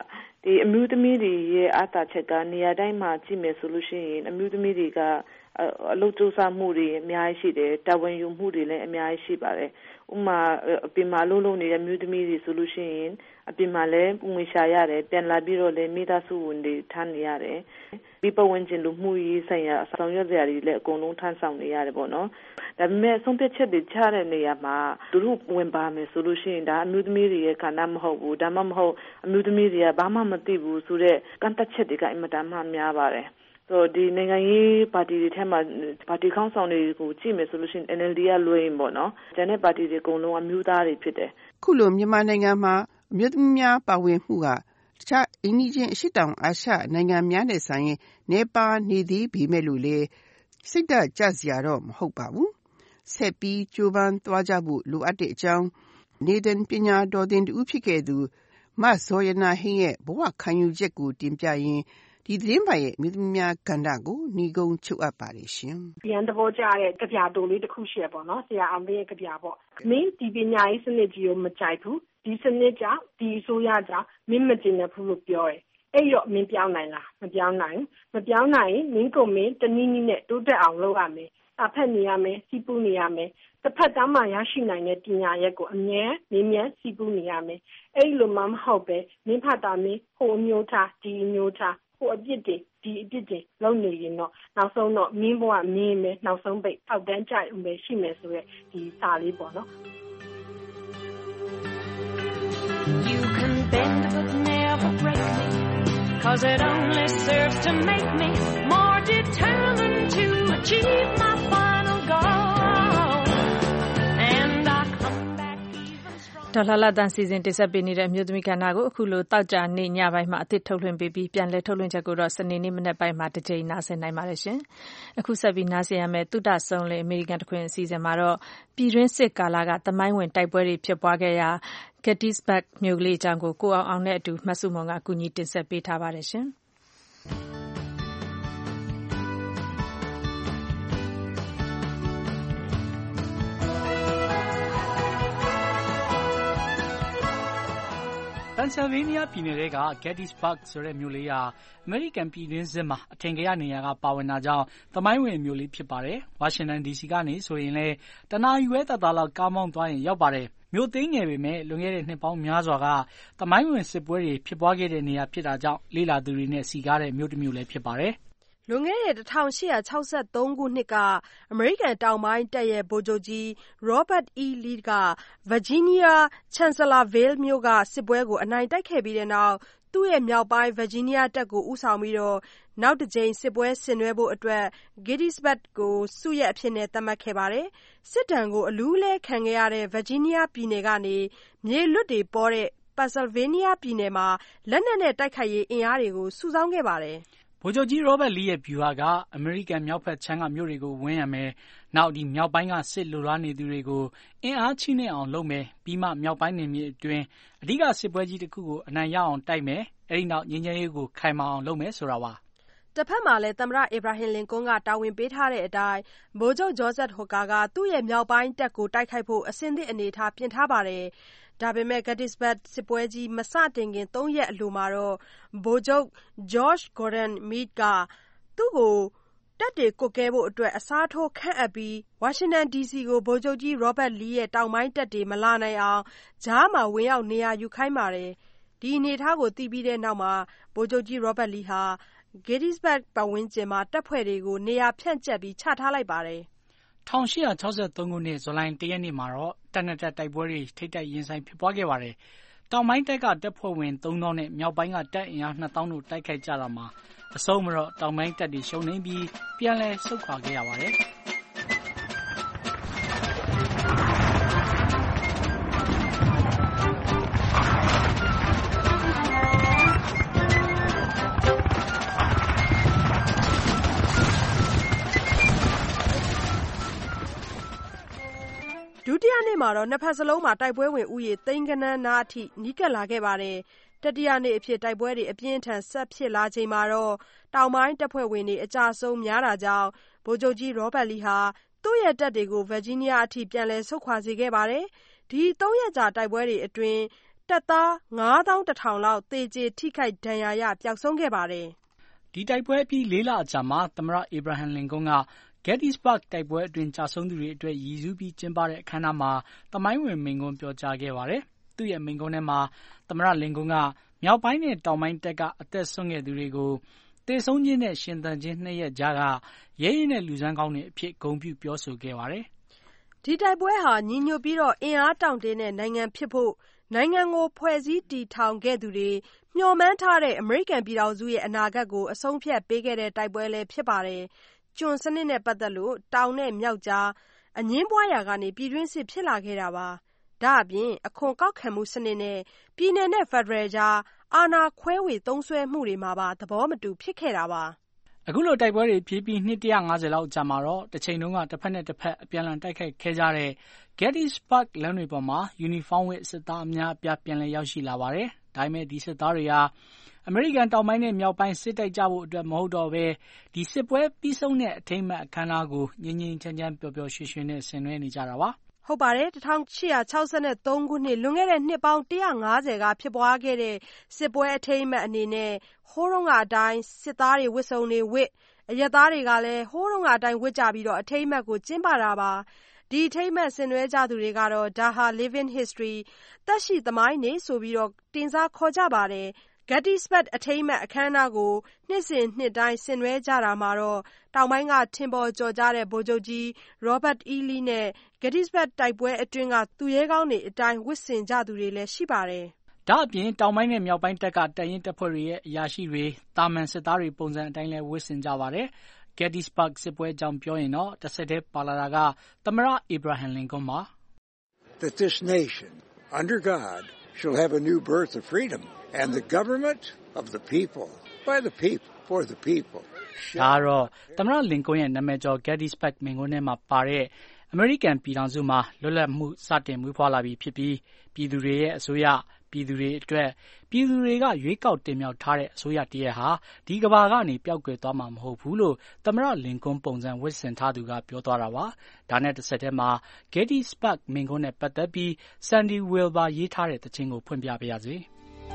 ဒီအမျိုးသမီးတွေရဲ့အားသာချက်ကနေရာတိုင်းမှာကြည့်မယ်ဆိုလို့ရှိရင်အမျိုးသမီးတွေကအလုပ်ကြိုးစားမှုတွေအများကြီးရှိတယ်တာဝန်ယူမှုတွေလည်းအများကြီးရှိပါတယ်ဥမာအပြင်မှာလုံးလုံးနေတဲ့မျိုးသမီးတွေဆိုလို့ရှိရင်အပြင်မှာလည်းငွေရှာရတယ်ပြန်လာပြီးတော့လည်းမိသားစုဝင်တွေထမ်းနေရတယ်ဒီပဝင်ကျင်လူမှုရေးဆိုင်ရာဆောင်ရွက်စရာတွေလည်းအကုန်လုံးထမ်းဆောင်နေရတယ်ပေါ့နော်ဒါပေမဲ့ဆုံးဖြတ်ချက်တွေချတဲ့နေရာမှာသူတို့ဝင်ပါမယ်ဆိုလို့ရှိရင်ဒါအမျိုးသမီးတွေရဲ့ခန္ဓာမဟုတ်ဘူးဒါမှမဟုတ်အမျိုးသမီးတွေကဘာမှမသိဘူးဆိုတော့ကန့်သက်ချက်တွေကအင်မတန်မှများပါတယ်ဆိုဒီနိုင်ငံရေးပါတီတွေထဲမှာပါတီခေါင်းဆောင်တွေကိုကြည့်မယ်ဆိုလို့ရှိရင် N L D ကလွှဲရင်ပေါ့နော်ကျန်တဲ့ပါတီတွေအကုန်လုံးအမျိုးသားတွေဖြစ်တယ်ခုလိုမြန်မာနိုင်ငံမှာအမျိုးသမီးများပါဝင်မှုကတခြားအိန္ဒိယအရှေ့တောင်အာရှနိုင်ငံများနဲ့ဆိုင်ရင်နေပါနေသည်ပေမဲ့လို့လေစိတ်ဓာတ်ကျစရာတော့မဟုတ်ပါဘူးဆက်ပြီးကြိုးပမ်းသွားကြဖို့လိုအပ်တဲ့အကြောင်းနေတဲ့ပညာတော်သင်တူဖြစ်ခဲ့သူမဇော်ရနာဟင်းရဲ့ဘဝခံယူချက်ကိုတင်ပြရင်းဒီသတင်းပါရဲ့မြို့များကန္တာကိုညီကုန်းချုပ်အပ်ပါတယ်ရှင်။ရန်သဘောကျတဲ့ကြပြတိုလေးတစ်ခုရှိရပေါ့နော်ဆရာအောင်ရဲ့ကြပြပေါ့။မင်းဒီပညာရေးစနစ်ကြီးကိုမကြိုက်ဘူးဒီစနစ်ကြောင့်ဒီအစိုးရကြောင့်မင်းမကျင်တဲ့ဘူးလို့ပြောတယ်။အဲ့တော့မင်းပြောင်းနိုင်လားမပြောင်းနိုင်မပြောင်းနိုင်မင်းကိုမင်းတနည်းနည်းနဲ့တိုးတက်အောင်လုပ်ရမယ်။အဖက်နေရမယ်စီးပူးနေရမယ်တစ်ဖက်သားမှရရှိနိုင်တဲ့ပညာရက်ကိုအမြဲမြင်းမြန်းစီးပူးနေရမယ်။အဲ့လိုမှမဟုတ်ပဲမင်းဖတ်တာမင်းဟိုအမျိုးသားဒီအမျိုးသားကိုအပြစ်တွေဒီအပြစ်တွေလုံးနေရင်တော့နောက်ဆုံးတော့မင်းဘဝမင်းမယ်နောက်ဆုံးပိတ်အောက်တန်းကြိုက်ဦးမယ်ရှိမယ်ဆိုရက်ဒီစာလေးပေါ့နော် You can bend but never break me cause it only serves to make me more determined to achieve my final goal and I come back even stronger ဒေါ်လာလာတန်စီစဉ်တင်ဆက်ပေးနေတဲ့အမျိုးသမီးကဏ္ဍကိုအခုလိုတောက်ကြနေညပိုင်းမှာအသစ်ထုတ်လွှင့်ပေးပြီးပြန်လည်ထုတ်လွှင့်ချက်ကိုတော့စနေနေ့မနက်ပိုင်းမှာတစ်ကြိမ်နားဆင်နိုင်ပါတယ်ရှင်။အခုဆက်ပြီးနားဆင်ရမယ့်သုတဆုံးလေအမေရိကန်တခွင်အစီအစဉ်မှာတော့ပြည်တွင်းစစ်ကာလကသမိုင်းဝင်တိုက်ပွဲတွေဖြစ်ပွားခဲ့ရာ Gettysburg မြို့ကလေးအကြောင်းကိုကိုအောင်အောင်နဲ့အတူမဆုမွန်ကကူညီတင်ဆက်ပေးထားပါတယ်ရှင်။ပန်ဆယ်ဗေးနီးယားပြည်နယ်ထဲက Gettysburg ဆိုတဲ့မြို့လေးဟာအမေရိကန်ပြည်တွင်းစစ်မှာအထင်ကရနေရာကပါဝင်တာကြောင့်သမိုင်းဝင်မြို့လေးဖြစ်ပါတယ်။ဝါရှင်တန်ဒီစီကနေဆိုရင်လည်းတနာရီဝဲသက်သာလောက်ကားမောင်းသွားရင်ရောက်ပါတယ်။မြို့သိမ်းငယ်ပေမဲ့လွန်ခဲ့တဲ့နှစ်ပေါင်းများစွာကသမိုင်းဝင်စစ်ပွဲတွေဖြစ်ပွားခဲ့တဲ့နေရာဖြစ်တာကြောင့်လေ့လာသူတွေနဲ့စီကားတဲ့မြို့တစ်မြို့လည်းဖြစ်ပါတယ်။လွန်ခဲ့တဲ့၁၈၆၃ခုနှစ်ကအမေရိကန်တောင်ပိုင်းတပ်ရဲ့ဗိုလ်ချုပ်ကြီး Robert E. Lee က Virginia Chancellorsville မြို့ကစစ်ပွဲကိုအနိုင်တိုက်ခဲ့ပြီးတဲ့နောက်သူ့ရဲ့မြောက်ပိုင်း Virginia တပ်ကိုဦးဆောင်ပြီးတော့နောက်တစ်ကြိမ်စစ်ပွဲဆင်နွှဲဖို့အတွက် Gettysburg ကိုစုရပ်အဖြစ်နဲ့သတ်မှတ်ခဲ့ပါတယ်။စစ်ဒဏ်ကိုအလူးလဲခံခဲ့ရတဲ့ Virginia ပြည်နယ်ကနေမြေလွတ်တွေပေါ်တဲ့ Pennsylvania ပြည်နယ်မှာလက်နက်နဲ့တိုက်ခိုက်ရေးအင်အားတွေကိုစုဆောင်းခဲ့ပါတယ်။ဗိုလ်ချုပ်ကြီး Robert Lee ရဲ့ဗျူဟာကအမေရိကန်မြောက်ဘက်ခြမ်းကမြို့တွေကိုဝင်ရမယ်။နောက်ဒီမြောက်ပိုင်းကစစ်လိုလားနေသူတွေကိုအင်အားချိနဲ့အောင်လုပ်မယ်။ပြီးမှမြောက်ပိုင်းနယ်မြေအတွင်းအဓိကစစ်ပွဲကြီးတစ်ခုကိုအနိုင်ရအောင်တိုက်မယ်။အဲဒီနောက်ငြိမ်းချမ်းရေးကိုခိုင်မာအောင်လုပ်မယ်ဆိုတာပါ။တစ်ဖက်မှာလည်းသမ္မတအေဗရာဟင်လင်ကွန်းကတာဝန်ပေးထားတဲ့အတိုင်းဗိုလ်ချုပ်ဂျော့ဆက်ဟိုကာကသူ့ရဲ့မြောက်ပိုင်းတပ်ကိုတိုက်ခိုက်ဖို့အဆင်သင့်အနေထားပြင်ထားပါတယ်။ဒါပေမဲ့ Gettysburg စစ်ပွဲကြီးမစတင်ခင်သုံးရက်အလိုမှာတော့ဗိုလ်ချုပ် George Gordon Meade ကသူ့ကိုတပ်တွေကွပ်ကဲဖို့အတွက်အစားထိုးခန့်အပ်ပြီးဝါရှင်တန်ဒီစီကိုဗိုလ်ချုပ်ကြီး Robert Lee ရဲ့တောင်ပိုင်းတပ်တွေမလာနိုင်အောင်ကြားမှာဝင်ရောက်နေရာယူခိုင်းပါတယ်။ဒီအနေအထားကိုသိပြီးတဲ့နောက်မှာဗိုလ်ချုပ်ကြီး Robert Lee ဟာ Gettysburg ပတ်ဝန်းကျင်မှာတပ်ဖွဲ့တွေကိုနေရာဖြန့်ကျက်ပြီးချထားလိုက်ပါတယ်။၁၈၆၃ခုနှစ်ဇူလိုင်၁ရက်နေ့မှာတော့တပ်နဲ့တပ်တိုက်ပွဲတွေထိပ်တိုက်ရင်ဆိုင်ဖြစ်ပွားခဲ့ပါတယ်။တောင်ပိုင်းတပ်ကတပ်ဖွဲ့ဝင်သုံးသောင်းနဲ့မြောက်ပိုင်းကတပ်အင်အားနှစ်သောင်းတို့တိုက်ခိုက်ကြတာမှာအဆုံးမှာတော့တောင်ပိုင်းတပ်တွေရှုံးနိမ့်ပြီးပြန်လည်ဆုတ်ခွာခဲ့ရပါတယ်။ဒုတိယနေ့မှာတော့နှစ်ဖက်စလုံးမှာတိုက်ပွဲဝင်ဦးရေသိန်းဂဏန်းနားအထိနီးကပ်လာခဲ့ပါတယ်။တတိယနေ့အဖြစ်တိုက်ပွဲတွေအပြင်းထန်ဆက်ဖြစ်လာချိန်မှာတော့တောင်ပိုင်းတပ်ဖွဲ့ဝင်တွေအကြဆုံးများတာကြောင့်ဗိုလ်ချုပ်ကြီး Robert Lee ဟာသူ့ရဲ့တပ်တွေကို Virginia အထိပြန်လည်ဆုတ်ခွာစေခဲ့ပါတယ်။ဒီသုံးရက်ကြာတိုက်ပွဲတွေအတွင်းတပ်သားငါးသောင်းတစ်ထောင်လောက်သေကျေထိခိုက်ဒဏ်ရာရပျောက်ဆုံးခဲ့ပါတယ်။ဒီတိုက်ပွဲပြီးလေးလအကြာမှာသမ္မတအေဘရာဟမ်လင်ကွန်းက Gettysburg တိုက်ပွဲအတွင်းကျဆုံးသူတွေအတွက်ရည်စူးပြီးကျင်းပတဲ့အခမ်းအနားမှာသမိုင်းဝင်မိန့်ခွန်းပြောကြားခဲ့ပါတယ်။သူ့ရဲ့မိန့်ခွန်းထဲမှာသမ္မတလင်ကွန်းကမြောက်ပိုင်းနဲ့တောင်ပိုင်းတပ်ကအသက်ဆုံးခဲ့သူတွေကိုသေဆုံးခြင်းနဲ့ရှင်သန်ခြင်းနှစ်ရက်ကြားကရဲရင့်တဲ့လူစွမ်းကောင်းတွေအဖြစ်ဂုဏ်ပြုပြောဆိုခဲ့ပါတယ်။ဒီတိုက်ပွဲဟာညီညွတ်ပြီးတော့အင်အားတောင့်တင်းတဲ့နိုင်ငံဖြစ်ဖို့နိုင်ငံကိုဖွဲ့စည်းတည်ထောင်ခဲ့သူတွေမျှော်မှန်းထားတဲ့အမေရိကန်ပြည်ထောင်စုရဲ့အနာဂတ်ကိုအဆုံးဖြတ်ပေးခဲ့တဲ့တိုက်ပွဲလည်းဖြစ်ပါတယ်။ကျွန်စနစ်နဲ့ပတ်သက်လို့တောင်နဲ့မြောက်ကြားအငြင်းပွားရာကနေပြည်တွင်းစစ်ဖြစ်လာခဲ့တာပါ။ဒါအပြင်အခွန်ကောက်ခံမှုစနစ်နဲ့ပြည်နယ်နဲ့ဖက်ဒရယ်ကြားအာဏာခွဲဝေသုံးစွဲမှုတွေမှာပါသဘောမတူဖြစ်ခဲ့တာပါ။အခုလိုတိုက်ပွဲတွေဖြစ်ပြီးနှစ်တစ်ရာငါးဆယ်လောက်ကြာမှာတော့တစ်ချိန်လုံးကတစ်ဖက်နဲ့တစ်ဖက်အပြန်အလှန်တိုက်ခိုက်ခဲ့ကြတဲ့ Gettysburg လမ်းတွေပေါ်မှာယူနီဖောင်းဝတ်စစ်သားအများအပြားပြန်လည်ရောက်ရှိလာပါတယ်။ဒါပေမဲ့ဒီစစ်သားတွေဟာအမေရိကန်တောင်ပိုင်းနဲ့မြောက်ပိုင်းစစ်တိုက်ကြဖို့အတွက်မဟုတ်တော့ဘဲဒီစစ်ပွဲပြီးဆုံးတဲ့အထိမ်းအမှတ်အခမ်းအနားကိုငြိမ်းငြိမ်းချမ်းချမ်းပျော်ပျော်ရွှင်ရွှင်နဲ့ဆင်နွှဲနေကြတာပါ။ဟုတ်ပါတယ်၁၈၆၃ခုနှစ်လွန်ခဲ့တဲ့နှစ်ပေါင်း၁၅၀ကဖြစ်ပွားခဲ့တဲ့စစ်ပွဲအထိမ်းအမှတ်အနေနဲ့ဟိုးတုန်းကအတိုင်းစစ်သားတွေဝတ်စုံတွေဝတ်အရပ်သားတွေကလည်းဟိုးတုန်းကအတိုင်းဝတ်ကြပြီးတော့အထိမ်းအမှတ်ကိုကျင်းပတာပါဒီအထိမ်းအမှတ်ဆင်နွှဲကြသူတွေကတော့ဒါဟာ Living History သက်ရှိသမိုင်းနေဆိုပြီးတော့တင်စားခေါ်ကြပါတယ်Gettysburg အထိမ်းအမှတ်အခမ်းအနားကိုနှစ်စဉ်နှစ်တိုင်းဆင်နွှဲကြတာမှာတော့တောင်ပိုင်းကထင်ပေါ်ကျော်ကြားတဲ့ဗိုလ်ချုပ်ကြီး Robert E. Lee နဲ့ Gettysburg တိုက်ပွဲအတွင်းကသူရဲကောင်းတွေအတိုင်းဝတ်ဆင်ကြသူတွေလည်းရှိပါတယ်။ဒါအပြင်တောင်ပိုင်းနဲ့မြောက်ပိုင်းတပ်ကတပ်ရင်းတပ်ဖွဲ့တွေရဲ့အရာရှိတွေတာမန်စစ်သားတွေပုံစံအတိုင်းလည်းဝတ်ဆင်ကြပါတယ်။ Gettysburg စစ်ပွဲအကြောင်းပြောရင်တော့တစ်ဆက်တည်းပါလာတာကသမ္မတအေဘရာဟမ်လင်ကွန်းပါ။ That this nation under God shall have a new birth of freedom.And the government of the people, by the people, for the people. ဒါတော့သမ္မတလင်ကွန်းရဲ့နာမည်ကျော် Gettysburg မိန့်ခွန်းထဲမှာပါတဲ့အမေရိကန်ပြည်ထောင်စုမှာလွတ်လပ်မှုစတင်မွေးဖွားလာပြီဖြစ်ပြီးပြည်သူတွေရဲ့အစိုးရပြည်သူတွေအတွက်ပြည်သူတွေကရွေးကောက်တင်မြှောက်ထားတဲ့အစိုးရတရက်ဟာဒီကဘာကနေပျောက်ကွယ်သွားမှာမဟုတ်ဘူးလို့သမ္မတလင်ကွန်းပုံစံဝတ်ဆင်ထားသူကပြောသွားတာပါ။ဒါနဲ့တစ်ဆက်တည်းမှာ Gettysburg မိန့်ခွန်းနဲ့ပတ်သက်ပြီး Sandy Wilber ရေးထားတဲ့သချင်းကိုဖွင့်ပြပါရစေ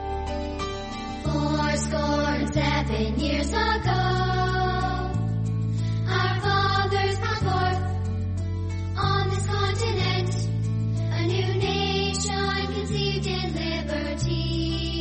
Four score and seven years ago, our fathers brought forth on this continent a new nation conceived in liberty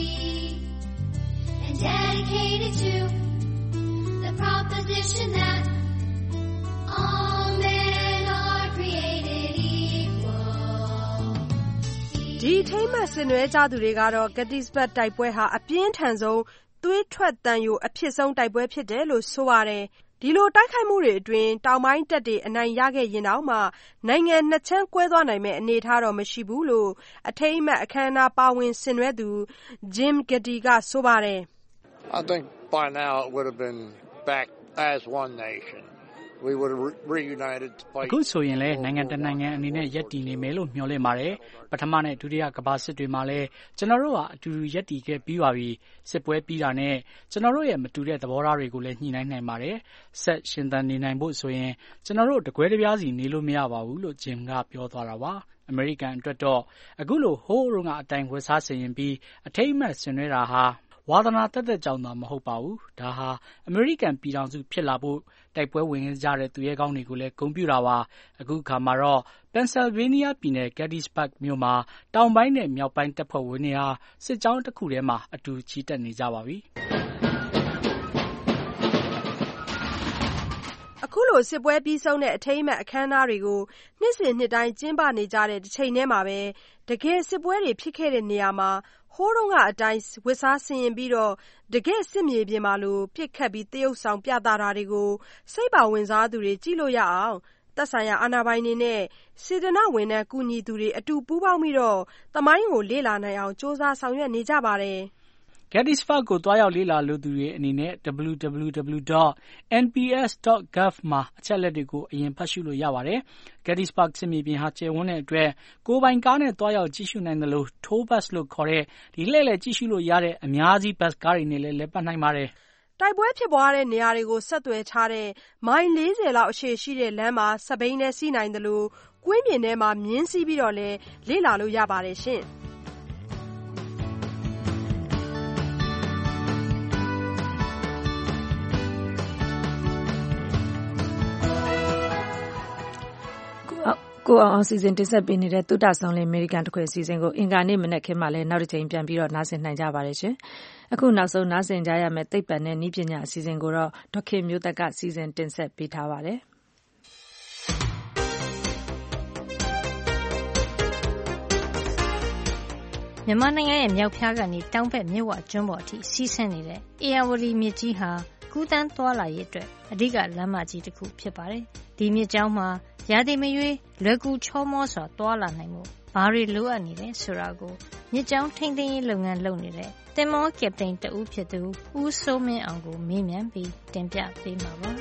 and dedicated to the proposition that all men are created equal. ဒီအထိမ်းအမှတ်ဆင်နွှဲကြသူတွေကတော့ Gettysburg တိုက်ပွဲဟာအပြင်းထန်ဆုံးသွေးထွက်သံယိုအဖြစ်ဆုံးတိုက်ပွဲဖြစ်တယ်လို့ဆိုပါတယ်။ဒီလိုတိုက်ခိုက်မှုတွေအတွင်းတောင်ပိုင်းတပ်တွေအနိုင်ရခဲ့ရင်တောင်မှနိုင်ငံနှစ်ချမ်းကွဲသွားနိုင်မယ့်အနေအထားတော့မရှိဘူးလို့အထိမ်းအမှတ်အခမ်းအနားပါဝင်ဆင်နွှဲသူ Jim Getty ကဆိုပါတယ်။ I think by now it would have been back as one nation.We would have reunited အခုဆိုရင်လည်းနိုင်ငံတနိုင်ငံအနေနဲ့ရပ်တည်နေမယ်လို့မျှော်လင့်ပါတယ်ပထမနဲ့ဒုတိယကမ္ဘာစစ်တွေမှာလည်းကျွန်တော်တို့ဟာအတူတူရပ်တည်ခဲ့ပြီးပါပြီစစ်ပွဲပြီးတာနဲ့ကျွန်တော်တို့ရဲ့မတူတဲ့သဘောထားတွေကိုလည်းညှိနှိုင်းနိုင်ပါတယ်ဆက်ရှင်သန်နေနိုင်ဖို့ဆိုရင်ကျွန်တော်တို့တကွဲတပြားစီနေလို့မရပါဘူးလို့ဂျင်ကပြောသွားတာပါအမေရိကန်အတွက်တော့အခုလိုဟိုးရုံကအတိုင်းဝတ်စားဆင်ရင်ပြီးအထိမ်းအမှတ်ဆင်နွှဲတာဟာဝါသနာတက်တက်ကြောင်သာမဟုတ်ပါဘူးဒါဟာအမေရိကန်ပြည်ထောင်စုဖြစ်လာဖို့တိုက်ပွဲဝင်ကြတဲ့သူရဲကောင်းတွေကိုလည်းဂုဏ်ပြုတာပါအခုခါမှာတော့ Pennsylvania ပြည်နယ် Gettysburg မြို့မှာတောင်ပိုင်းနဲ့မြောက်ပိုင်းတပ်ဖွဲ့ဝင်တွေဟာစစ်ကြောင်းတစ်ခုထဲမှာအတူချီတက်နေကြပါပြီအခုလိုစစ်ပွဲပြီးဆုံးတဲ့အထိမ်းအမှတ်အခမ်းအနားတွေကိုနှစ်စဉ်နှစ်တိုင်းကျင်းပနေကြတဲ့တစ်ချိန်တည်းမှာပဲတကယ်စစ်ပွဲတွေဖြစ်ခဲ့တဲ့နေရာမှာဟိုးတုန်းကအတိုင်းဝတ်စားဆင်ရင်ပြီးတော့တကယ်စစ်မြေပြင်မှာလိုပြစ်ခတ်ပြီးတရုတ်ဆောင်ပြသတာတွေကိုစိတ်ပါဝင်စားသူတွေကြည့်လို့ရအောင်သက်ဆိုင်ရာအာဏာပိုင်တွေနဲ့စေတနာဝန်ထမ်းကူညီသူတွေအတူပူးပေါင်းပြီးတော့သမိုင်းကိုလေ့လာနိုင်အောင်စ조사ဆောင်ရွက်နေကြပါတယ် Gettysburg ကိုတွားရောက်လေ့လာလိုသူတွေအနေနဲ့ double-u double-u double-u dot n p s dot gov မှာအချက်အလက်တွေကိုအရင်ဖတ်ရှုလို့ရပါတယ်။ Gettysburg စစ်မြေပြင်ဟာကျယ်ဝန်းတဲ့အတွက်ကိုယ်ပိုင်ကားနဲ့တွားရောက်ကြည့်ရှုနိုင်သလို tour bus လို့ခေါ်တဲ့ဒီလှည့်လည်ကြည့်ရှုလို့ရတဲ့အများကြီးဘတ်ကားတွေနဲ့လည်းလည်ပတ်နိုင်ပါတယ်။တိုက်ပွဲဖြစ်ပွားတဲ့နေရာတွေကိုဆက်သွယ်ထားတဲ့မိုင်လေးဆယ်လောက်အရှည်ရှိတဲ့လမ်းမှာစက်ဘီးနဲ့စီးနိုင်သလိုကွင်းပြင်ထဲမှာမြင်းစီးပြီးတော့လည်းလေ့လာလို့ရပါတယ်ရှင်။ကိုအောင်အောင်စီစဉ်တင်ဆက်ပေးနေတဲ့သုတဆောင်လင်အမေရိကန်တခွေအစီအစဉ်ကိုအင်္ဂါနေ့မနက်ခင်းမှာလည်းနောက်တစ်ချိန်ပြန်ပြီးတော့နားဆင်နိုင်ကြပါတယ်ရှင်။အခုနောက်ဆုံးနားဆင်ကြရမယ့်သိပ္ပံနဲ့နည်းပညာအစီအစဉ်ကိုတော့ဒေါခင်မျိုးသက်ကစီစဉ်တင်ဆက်ပေးထားပါတယ်။မြန်မာနိုင်ငံရဲ့မြောက်ဖျားကနေတောင်ဘက်မြစ်ဝကျွန်းပေါ်အထိစီးဆင်းနေတဲ့ဧရာဝတီမြစ်ကြီးဟာကူးသန်းသွားလာရေးအတွက်အဓိကလမ်းမကြီးတစ်ခုဖြစ်ပါတယ်။ဒီမြစ်ကြောင်းမှာရာသီမရွေးလွယ်ကူချောမောစွာသွားလာနိုင်မှုဘာတွေလိုအပ်နေလဲဆိုတာကိုမြစ်ကြောင်းထိန်းသိမ်းရေးလုပ်ငန်းလုပ်နေတဲ့သင်္ဘောကပတိန်တဦးဖြစ်သူဦးစိုးမင်းအောင်ကိုမေးမြန်းပြီးတင်ပြပေးမှာပါ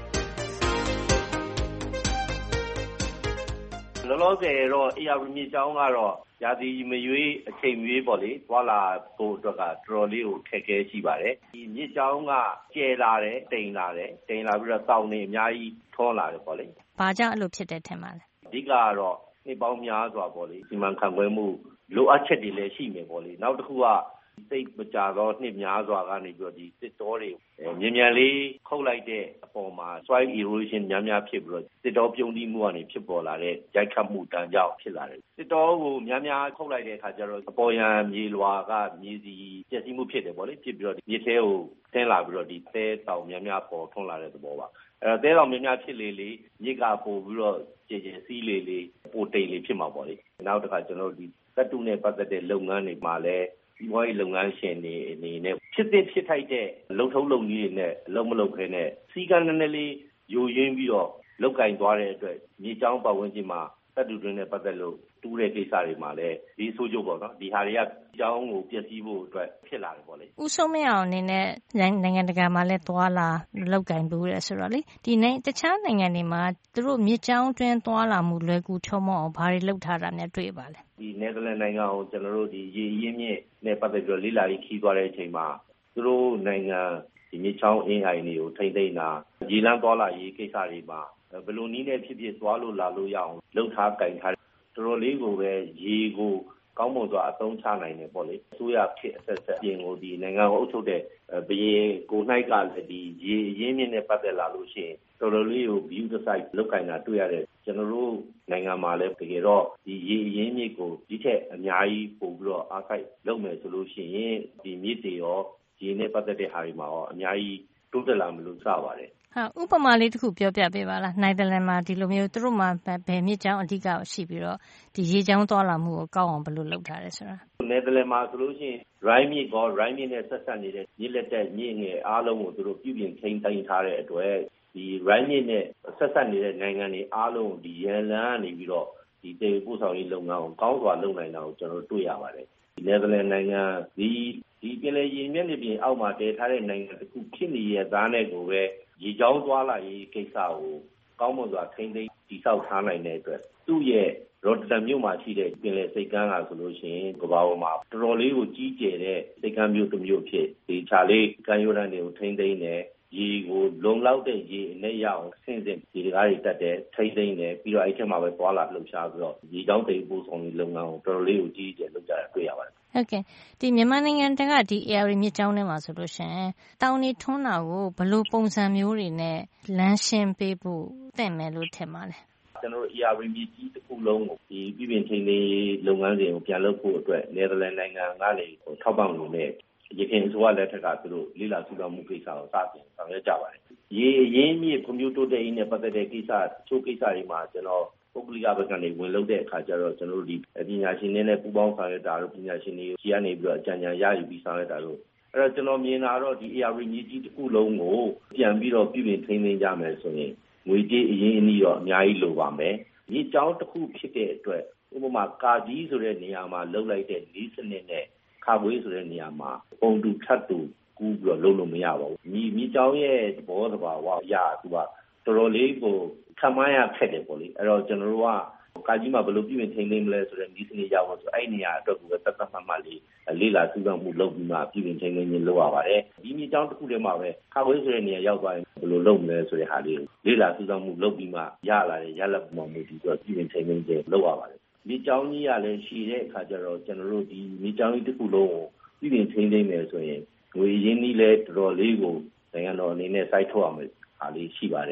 ။လောလောဆယ်တော့ဧရာဝတီမြစ်ကြောင်းကတော့ရာသီမရွေးအချိန်မရွေးပေါ့လေသွားလာဖို့အတွက်ကတော်တော်လေးကိုခက်ခဲရှိပါတယ်ဒီမြစ်ကြောင်းကကျယ်လာတယ်တိမ်လာတယ်တိမ်လာပြီးတော့တောင်နေအများကြီးထွန်းလာတယ်ပေါ့လေဘာကြောင့်အဲ့လိုဖြစ်တဲ့ထင်ပါလဲအဓိကကတော့နှစ်ပေါင်းများစွာပေါ့လေစီမံခန့်ခွဲမှုလိုအပ်ချက်တွေလည်းရှိမယ်ပေါ့လေနောက်တစ်ခုကစိတ်မကြတော့နှစ်များစွာကနေပြီးတော့ဒီစစ်တော်တွေမြန်မြန်လေးခုတ်လိုက်တဲ့အပေါ်မှာ soil erosion များများဖြစ်ပြီးတော့စစ်တော်ပြုံးတိမှုကနေဖြစ်ပေါ်လာတဲ့ရိုက်ခတ်မှုတန်ကြောင့်ဖြစ်လာတယ်စစ်တော်ကိုများများခုတ်လိုက်တဲ့အခါကျတော့အပေါ်ယံမြေလွှာကမြေစီပျက်စီးမှုဖြစ်တယ်ပေါ့လေဖြစ်ပြီးတော့မြစ်ထဲကိုဆင်းလာပြီးတော့ဒီသဲတောင်များများပေါ်ထွန်းလာတဲ့သဘောပါအဲတော့သဲတောင်များများဖြစ်လေလေမြစ်ကပို့ပြီးတော့ကျေကျေစီးလေလေပိုတိမ်လေဖြစ်မှာပေါ့လေနောက်တစ်ခါကျွန်တော်တို့ဒီသတ္တုနဲ့ပတ်သက်တဲ့လုပ်ငန်းတွေမှာလည်းဒီဘဝရေးလုပ်ငန်းရှင်တွေအနေနဲ့ဖြစ်တဲ့ဖြစ်ထိုက်တဲ့လုံထုံးလုံနည်းတွေနဲ့အလုံးမလုံးခဲနဲ့စီကံနည်းနည်းလေးယိုရင်းပြီးတော့လောက်ကင်သွားတဲ့အတွက်မြေကြောင်းပတ်ဝန်းကျင်မှာသတ္တုတွေနဲ့ပတ်သက်လို့တူးတဲ့ကိစ္စတွေမှာလည်းဒီဆိုးကျိုးပေါ့နော်ဒီဟာတွေကကြောင်းကိုပျက်စီးဖို့အတွက်ဖြစ်လာတယ်ပေါ့လေဦးဆုံးမင်းအောင်အနေနဲ့နိုင်ငံတကာမှာလည်းသွားလာလောက်ကင်ဘူးရဲဆိုတော့လေဒီနိုင်တခြားနိုင်ငံတွေမှာသူတို့မြေကြောင်းတွင်းသွားလာမှုလွယ်ကူချောမောအောင်ဘာတွေလုပ်ထားတာများတွေ့ပါလဲဒီနယ်သာလန်နိုင်ငံကိုကျွန်တော်တို့ဒီရေရင်းမြစ်နဲ့ပတ်သက်ပြီးတော့လေးလာပြီးခီးသွားတဲ့အချိန်မှာသူတို့နိုင်ငံဒီမြေချောင်းအင်းအိုင်တွေကိုထိမ့်သိမ့်တာရေလမ်းသွားလာရေးကိစ္စတွေမှာဘယ်လိုနည်းနဲ့ဖြစ်ဖြစ်သွားလို့လာလို့ရအောင်လှုပ်ထားကင်ထားတော်တော်လေးကိုပဲရေကိုကောင်းမွန်စွာအသုံးချနိုင်တယ်ပေါ့လေအစိုးရဖြစ်အဆက်ဆက်ပြင်ကိုဒီနိုင်ငံကိုအုပ်ချုပ်တဲ့ဘရင်ကိုနှိုက်ကလည်းဒီရေရင်းမြစ်နဲ့ပတ်သက်လာလို့ရှိရင်တော်တော်လေးကို view the site လောက်ကင်တာတွေ့ရတယ်ကျွန်တော်တို့နိုင်ငံမှာလည်းတကယ်တော့ဒီရေရင်းမြစ်ကိုဒီထက်အများကြီးပို့ပြီးတော့အားခိုက်လုပ်မယ်ဆိုလို့ရှိရင်ဒီမြစ်တွေရောရေနဲ့ပတ်သက်တဲ့ဟာတွေမှာရောအများကြီးတိုးတက်လာမလို့စပါတယ်ဟာဥပမာလေးတစ်ခုပြောပြပေးပါလားနိုင်တယ်လန်မှာဒီလိုမျိုးသူတို့မှာဘယ်မြစ်ကြောင်းအဓိကရှိပြီးတော့ဒီရေကြောင်းသွားလာမှုကိုကောက်အောင်ဘယ်လိုလုပ်ထားလဲဆိုတာနယ်တယ်လန်မှာဆိုလို့ရှိရင် Rhine မြစ်ကော Rhine မြစ်နဲ့ဆက်ဆက်နေတဲ့မြစ်လက်တက်မြစ်ငယ်အားလုံးကိုသူတို့ပြုပြင်ထိန်းသိမ်းထားတဲ့အတွက်ဒီ Rhine မြစ်နဲ့ဆက်ဆက်နေတဲ့နိုင်ငံတွေအားလုံးဒီရန်လန်းကနေပြီးတော့ဒီတေပို့ဆောင်ရေးလုပ်ငန်းကိုကောင်းစွာလုပ်နိုင်တာကိုကျွန်တော်တွေ့ရပါတယ်ဒီနယ်တယ်လန်နိုင်ငံဒီဒီပြည်လေရင်မြစ်နေပြင်အောက်မှာတည်ထားတဲ့နိုင်ငံတစ်ခုဖြစ်နေရသားနဲ့ကိုပဲရေကြောင်းသွားလာရေးကိစ္စကိုကောင်းမွန်စွာထိန်းသိမ်းတည်ဆောက်ထားနိုင်တဲ့အတွက်သူ့ရဲ့ရော့တတန်မြို့မှာရှိတဲ့ပင်လယ်စိတ်ကမ်းကဆိုလို့ရှိရင်ကမ္ဘာပေါ်မှာတော်တော်လေးကိုကြီးကျယ်တဲ့စိတ်ကမ်းမြို့တစ်မြို့ဖြစ်ဒီခြားလေးကမ်းရိုးတန်းတွေကိုထိန်းသိမ်းတယ်ရေကိုလုံလောက်တဲ့ရေနဲ့ရအောင်ဆင့်ဆင့်ဒီတကားတွေတက်တယ်ထိန်းသိမ်းတယ်ပြီးတော့အဲ့ချက်မှာပဲသွားလာလှုပ်ရှားပြီးတော့ရေကြောင်းတည်ပို့ဆောင်ရေးလုပ်ငန်းကိုတော်တော်လေးကိုကြီးကျယ်လုပ်ကြတာတွေ့ရပါတယ်ဟုတ်ကဲ့ဒီမြန်မာနိုင်ငံတကဒီ area မြစ်ကြောင်းထဲမှာဆိုလို့ရှိရင်တောင်နေထွန်းတာကိုဘယ်လိုပုံစံမျိုးတွေနဲ့လမ်းရှင်းပေးဖို့သင့်မယ်လို့ထင်ပါလဲကျွန်တော်တို့ area မြစ်ကြီးတစ်ခုလုံးကိုဒီပြည်ပြင်ထိန်းသိမ်းရေးလုပ်ငန်းစဉ်ကိုပြန်လုပ်ဖို့အတွက်နယ်သာလန်နိုင်ငံကနေထောက်ပံ့လို့နဲ့ရခိုင်အစိုးရလက်ထက်ကသူတို့လေးလာစုဆောင်မှုကိစ္စကိုစတင်ဆောင်ရွက်ကြပါတယ်ရေရင်းမြစ်ကွန်ပျူတာတိုးတက်ရေးနဲ့ပတ်သက်တဲ့ကိစ္စချိုးကိစ္စတွေမှာကျွန်တော်ပုဂ္ဂလိကဘက်ကနေဝင်လုပ်တဲ့အခါကျတော့ကျွန်တော်တို့ဒီပညာရှင်တွေနဲ့ပူးပေါင်းဆောင်ရွက်တာတို့ပညာရှင်တွေကြီးကနေပြီးတော့အကြံဉာဏ်ရယူပြီးဆောင်ရွက်တာတို့အဲ့တော့ကျွန်တော်မြင်တာတော့ဒီ area မြစ်ကြီးတစ်ခုလုံးကိုပြန်ပြီးတော့ပြည်ပြင်ထိန်းသိမ်းကြမယ်ဆိုရင်ငွေကြေးအရင်းအနှီးတော့အများကြီးလိုပါမယ်မြစ်ကြောင်းတစ်ခုဖြစ်တဲ့အတွက်ဥပမာကာကြီးဆိုတဲ့နေရာမှာလှုပ်လိုက်တဲ့လေးစနစ်နဲ့ခါဝေးဆိုတဲ့နေရာမှာပုံတူထပ်တူကူးပြီးတော့လုံးလို့မရပါဘူးမြစ်မြစ်ကြောင်းရဲ့သဘောသဘာဝအရာသူကတော်တော်လေးကိုခံမရခက်တယ်ပေါ့လေအဲ့တော့ကျွန်တော်တို့ကကာကြီးမှာဘယ်လိုပြည်ပြင်ထိန်းသိမ်းမလဲဆိုတဲ့ဒီစနစ်ရောက်လို့ဆိုအဲ့နေရာအတွက်ကိုပဲတတ်တတ်မှတ်မှတ်လေးလေးလာစုဆောင်မှုလုပ်ပြီးမှပြည်ပြင်ထိန်းသိမ်းခြင်းလုပ်ရပါတယ်ဒီမြစ်ကြောင်းတစ်ခုတည်းမှာပဲခါဝေးဆိုတဲ့နေရာရောက်သွားရင်ဘယ်လိုလုပ်မလဲဆိုတဲ့ဟာလေးကိုလေးလာစုဆောင်မှုလုပ်ပြီးမှရလာတဲ့ရလဒ်ပေါ်မှာဒီတော့ပြည်ပြင်ထိန်းသိမ်းခြင်းလုပ်ရပါတယ်မြစ်ကြောင်းကြီးကလည်းရှိတဲ့အခါကျတော့ကျွန်တော်တို့ဒီမြစ်ကြောင်းကြီးတစ်ခုလုံးကိုပြည်ပြင်ထိန်းသိမ်းမယ်ဆိုရင်ငွေရင်းနှီးလဲတော်တော်လေးကိုနိုင်ငံတော်အနေနဲ့စိုက်ထုတ်ရမယ်ဟာလေးရှိပါတယ်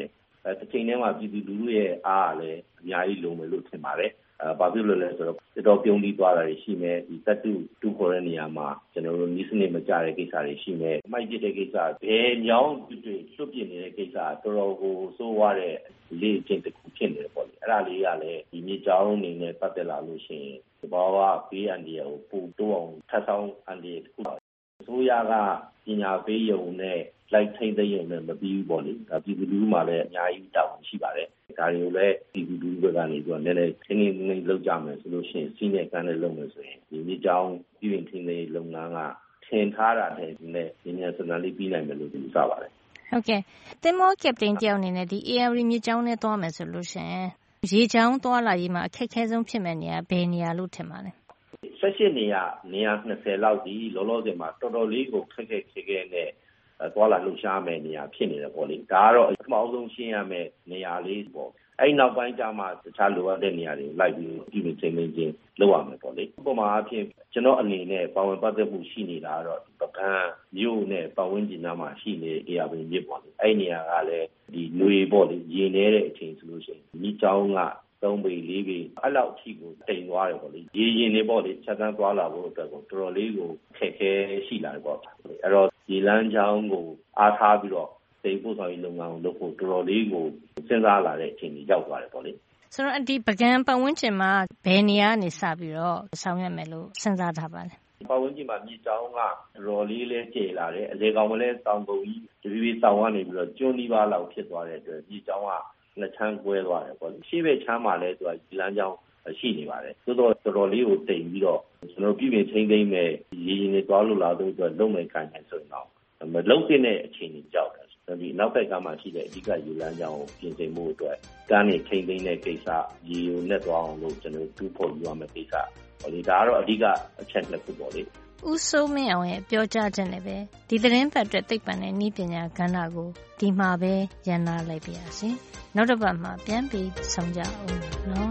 တစ်ချိန်တည်းမှာပြည်သူလူထုရဲ့အားကလည်းအများကြီးလိုမယ်လို့ထင်ပါတယ်။ဘာဖြစ်လို့လဲဆိုတော့တော်တော်ပြုံးပြီးသွားတာတွေရှိမယ်ဒီသတ္တုတူခေါ်တဲ့နေရာမှာကျွန်တော်တို့နီးစနစ်မကြတဲ့ကိစ္စတွေရှိမယ်အမိုက်ကျတဲ့ကိစ္စဘယ်ညောင်းတွေလွတ်ပြနေတဲ့ကိစ္စတော်တော်ကိုစိုးဝါတဲ့လေ့ကျင့်တစ်ခုဖြစ်နေတယ်ပေါ့လေအဲ့ဒါလေးကလည်းဒီမြေကြောင်းအနေနဲ့ပတ်သက်လာလို့ရှိရင်ဘာဝဘေးအန္တရာယ်ကိုပို့တိုးအောင်ထပ်ဆောင်အန္တရာယ်တစ်ခုအစိုးရကပညာပေးရုံနဲ့လိုက်ထိန်းသိမ်းရုံနဲ့မပြီးဘူးပေါ့လေဒါပြည်သူလူထုမှလည်းအများကြီးတာဝန်ရှိပါတယ်ဒါတွေကိုလည်းပြည်သူလူထုဘက်ကနေပြီးတော့နည်းနည်းထင်းထင်းလေးလုပ်ကြမယ်ဆိုလို့ရှိရင်စီးနဲ့ကမ်းနဲ့လုပ်မယ်ဆိုရင်ဒီမြေကြောင်းပြည်ဝင်ထင်းသိမ်းလုပ်ငန်းကထင်ထားတာတဲ့ဒီနဲ့ဒီနေ့စံတန်လေးပြီးနိုင်မယ်လို့ယူဆပါတယ်ဟုတ်ကဲ့သင်္ဘောကပတိန်တယောက်အနေနဲ့ဒီ A R V မြေကြောင်းနဲ့သွားမယ်ဆိုလို့ရှိရင်ရေကြောင်းသွားလာရေးမှာအခက်အခဲဆုံးဖြစ်မဲ့နေရာဘယ်နေရာလို့ထင်ပါလဲဆက်ရှိနေရနေရာ20လောက်ဒီလောလောဆယ်မှာတော်တော်လေးကိုခက်ခက်ခဲခဲနဲ့သွားလာလှုပ်ရှားမယ်နေရာဖြစ်နေတယ်ပေါ့လေဒါကတော့အမှောင်ဆုံးရှင်းရမယ်နေရာလေးပေါ့အဲ့နောက်ပိုင်းကျမှတခြားလိုအပ်တဲ့နေရာတွေကိုလိုက်ပြီးပြည်ပချင်းချင်းချင်းလုပ်ရမယ်ပေါ့လေဥပမာအဖြစ်ကျွန်တော်အနေနဲ့ပါဝင်ပတ်သက်မှုရှိနေတာကတော့ပကံမြို့နဲ့ပတ်ဝန်းကျင်နားမှာရှိနေအေးရပင်မြစ်ပေါ့လေအဲ့နေရာကလည်းဒီຫນွေပေါ့လေရေနေတဲ့အချိန်ဆိုလို့ရှိရင်ဒီကြောင်းကသုံးပေလေးပေအဲ့လောက်အထိကိုတိမ်သွားတယ်ပေါ့လေရေရင်နေပေါ့လေချက်တန်းသွားလာဖို့အတွက်ကိုတော်တော်လေးကိုခက်ခဲရှိလာတယ်ပေါ့အဲ့တော့ဒီလမ်းကြောင်းကိုအားထားပြီးတော့တိမ်ပို့ဆောင်ရေးလုပ်ငန်းကိုလုပ်ဖို့တော်တော်လေးကိုစဉ်းစားလာတဲ့အချိန်ကြီးရောက်သွားတယ်ပေါ့လေဆိုတော့ဒီပကံပတ်ဝန်းကျင်မှာဘယ်နေရာနေစပြီးတော့ဆောင်ရွက်မယ်လို့စဉ်းစားထားပါလဲပတ်ဝန်းကျင်မှာမြေကြောင်းကတော်လေးလေးကျေလာတယ်အလေကောင်မလဲတောင်ကုန်ကြီးတပီးပီးတောင်ကနေပြီးတော့ကျွန်းနီးပါးလောက်ဖြစ်သွားတဲ့အတွက်မြေကြောင်းကနှစ်ချမ်းကွဲသွားတယ်ပေါ့လေရှေ့ဘက်ချမ်းမှာလဲသူကဒီလမ်းကြောင်းရှိနေပါတယ်သို့တော့တော်တော်လေးကိုတိမ်ပြီးတော့ကျွန်တော်ပြည်ပြင်ချင်းသိမ်းမဲ့ရေရင်တွေသွားလို့လာတော့အတွက်လုံမဲ့ခံနေဆိုရင်တော့မလုံတဲ့အခြေအနေကြောက်တယ်ဒီနောက်ဘက်ကမှရှိတဲ့အဓိကရေလမ်းကြောင်းကိုပြင်ဆင်မှုအတွက်ကမ်းနေထိန်းသိမ်းတဲ့ကိစ္စရေကိုနဲ့သွားအောင်လို့ကျွန်တော်တူဖို့ယူရမယ့်ကိစ္စဟောဒီဒါကတော့အဓိကအချက်နှစ်ခုပေါ့လေဦးစိုးမင်းအောင်ရဲ့ပြောကြားချက်နဲ့ပဲဒီသတင်းပတ်အတွက်သိပ္ပံနဲ့နည်းပညာကဏ္ဍကိုဒီမှာပဲရန်နာလိုက်ပါရစေနောက်တစ်ပတ်မှာပြန်ပြီးဆုံကြအောင်နော်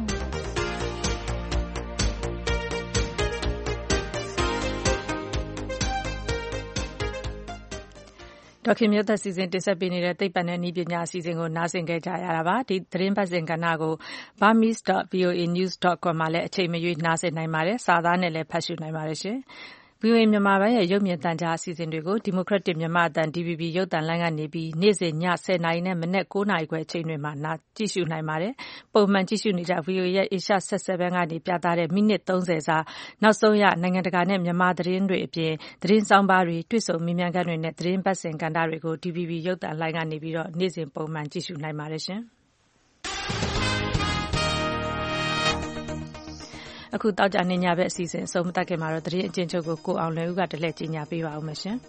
ဒေါက်ခင်မျိုးသက်စီစဉ်တင်ဆက်ပေးနေတဲ့သိပ္ပံနဲ့နည်းပညာအစီအစဉ်ကိုနားဆင်ကြကြရတာပါဒီသတင်းပတ်စဉ်ကဏ္ဍကို burmese dot v o a news dot com မှာလည်းအချိန်မရွေးနားဆင်နိုင်ပါတယ်စာသားနဲ့လည်းဖတ်ရှုနိုင်ပါတယ်ရှင်ဗီအိုအေမြန်မာပိုင်းရဲ့ရုပ်မြင်သံကြားအစီအစဉ်တွေကို Democratic မြန်မာအသံ D V B ရုပ်သံလိုင်းကနေပြီးနေ့စဉ်ညဆယ်နာရီနဲ့မနက်9နာရီခွဲအချိန်တွေမှာနားကြည့်ရှုနိုင်ပါတယ်။ပုံမှန်ကြည့်ရှုနေကြ ဗီအိုအေ ရဲ့ Asia Set 7ကနေပြသတဲ့မိနစ်30စာနောက်ဆုံးရနိုင်ငံတကာနဲ့မြန်မာသတင်းတွေအပြင်သတင်းဆောင်ပါတွေတွေ့ဆုံမေးမြန်းခန်းတွေနဲ့သတင်းပတ်စဉ်ကဏ္ဍတွေကို D V B ရုပ်သံလိုင်းကနေပြီးတော့နေ့စဉ်ပုံမှန်ကြည့်ရှုနိုင်ပါတယ်ရှင်။အခုတောက်ကြနေညဘက်အစီအစဉ်အဆုံးမသတ်ခင်မှာတော့သတင်းအကျဉ်းချုပ်ကိုကိုအောင်လွယ်ဦးကတလှည့်ကြီးညာပေးပါဦးမယ်ရှင်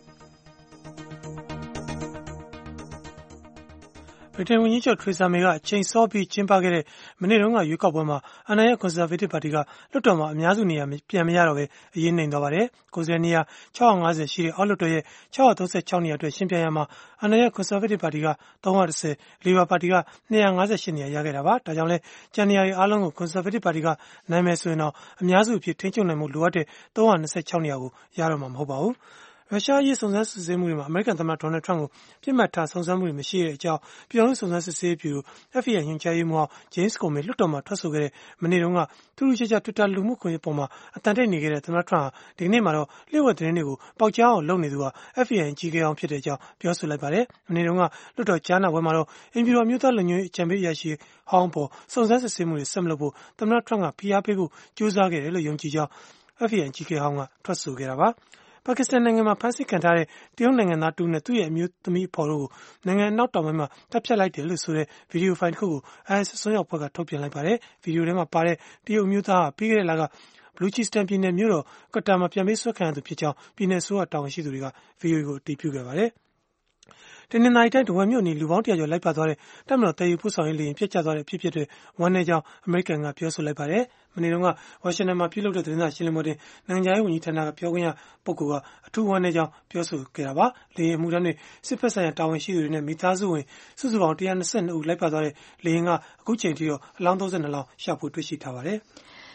ဗြိတိန်ဝန်ကြီးချုပ်ထရီဆာမေကအချိန်စောပြီးကျင်းပခဲ့တဲ့မနေ့တုန်းကရွေးကောက်ပွဲမှာအာဏာရ Conservative ပါတီကလွှတ်တော်မှာအများစုနေရာပြန်မရတော့ဘဲအရေးနိမ့်သွားပါတယ်။ကိုယ်စားလှယ်နေရာ၆၅၀ရှိတဲ့အောက်လွှတ်တော်ရဲ့၆၃၆နေရာအတွက်ရှင်းပြရမှာအာဏာရ Conservative ပါတီက၃၁၀ Labour ပါတီက၂၅၈နေရာရခဲ့တာပါ။ဒါကြောင့်လဲကျန်နေရာတွေအားလုံးကို Conservative ပါတီကနိုင်မယ်ဆိုရင်တော့အများစုအဖြစ်ထိန်းချုပ်နိုင်မှုလိုအပ်တဲ့၃၂၆နေရာကိုရတော့မှာမဟုတ်ပါဘူး။ရုရှားရေးစုံစမ်းစစ်ဆေးမှုတွေမှာအမေရိကန်သမ္မတဒေါ်နယ်ထရန့်ကိုပြစ်မှတ်ထားစုံစမ်းမှုတွေမရှိတဲ့အကြောင်းပြည်ထောင်စုစုံစမ်းစစ်ဆေးရေးဗျူရို F B I ညွှန်ကြားရေးမှူးဟောင်း James Comey လွှတ်တော်မှာထွက်ဆိုခဲ့တဲ့မနေ့တုန်းကထူးထူးခြားခြား Twitter လူမှုကွန်ရက်ပေါ်မှာအတန်တိတ်နေခဲ့တဲ့သမ္မတထရန့်ဟာဒီကနေ့မှာတော့လျှို့ဝှက်သတင်းတွေကိုပေါက်ကြားအောင်လုပ်နေသူဟာ F B I အကြီးအကဲအောင်ဖြစ်တဲ့အကြောင်းပြောဆိုလိုက်ပါတယ်။မနေ့တုန်းကလွှတ်တော်ကြားနာပွဲမှာတော့အိမ်ဖြူတော်အမျိုးသားလုံခြုံရေးအကြံပေးအရာရှိဟောင်းပေါ်စုံစမ်းစစ်ဆေးမှုတွေဆက်မလုပ်ဖို့သမ္မတထရန့်ကဖိအားပေးဖို့ကြိုးစားခဲ့တယ်လို့ယုံကြည်ကြောင်း F B I အကြီးအကဲဟောင်းကထွက်ဆိုခဲ့တာပါ။ပါကစ္စတန်နိုင်ငံမှာဖမ်းဆီးခံထားတဲ့တရုတ်နိုင်ငံသားတူနဲ့သူ့ရဲ့အမျိုးသမီးအဖော်တို့ကိုနိုင်ငံအနောက်တောင်ပိုင်းမှာတပ်ဖြတ်လိုက်တယ်လို့ဆိုတဲ့ဗီဒီယိုဖိုင်တစ်ခုကို I S အစွန်းရောက်ဘက်ကထုတ်ပြန်လိုက်ပါတယ်။ဗီဒီယိုထဲမှာပါတဲ့တရုတ်အမျိုးသားဟာပြီးခဲ့တဲ့လကဘလူချီစတန်ပြည်နယ်မြို့တော်ကတာမှာပြန်ပေးဆွဲခံရသူဖြစ်ကြောင်းပြည်နယ်ဆိုးကတာဝန်ရှိသူတွေကဗီဒီယိုကိုအတည်ပြုခဲ့ပါတယ်။တနင်္သာရီတိုင်းဒဝယ်မြို့နေလူပေါင်းတရာကျော်လိုက်ပါသွားတဲ့တပ်မတော်တည်ယူပို့ဆောင်ရေးလေယာဉ်ပြစ်ကျသွားတဲ့အဖြစ်အပျက်တွေဝမ်းနည်းကြောင်းအမေရိကန်ကပြောဆိုလိုက်ပါတယ်။မနေ့တုန်းကဝါရှင်တန်မှာပြုလုပ်တဲ့သတင်းစာရှင်းလင်းပွဲတွင်နိုင်ငံခြားရေးဝန်ကြီးဌာနကပြောခွင့်ရပုဂ္ဂိုလ်ကအထူးဝမ်းနည်းကြောင်းပြောဆိုခဲ့တာပါ။လေယာဉ်အမှုထမ်းတွေစစ်ဖက်ဆိုင်ရာတာဝန်ရှိသူတွေနဲ့မိသားစုဝင်စုစုပေါင်းတစ်ရာ၂၂ဦးလိုက်ပါသွားတဲ့လေယာဉ်ကအခုချိန်ထိတော့အလောင်း၃၂လောင်းရှာဖွေတွေ့ရှိထားပါတယ်။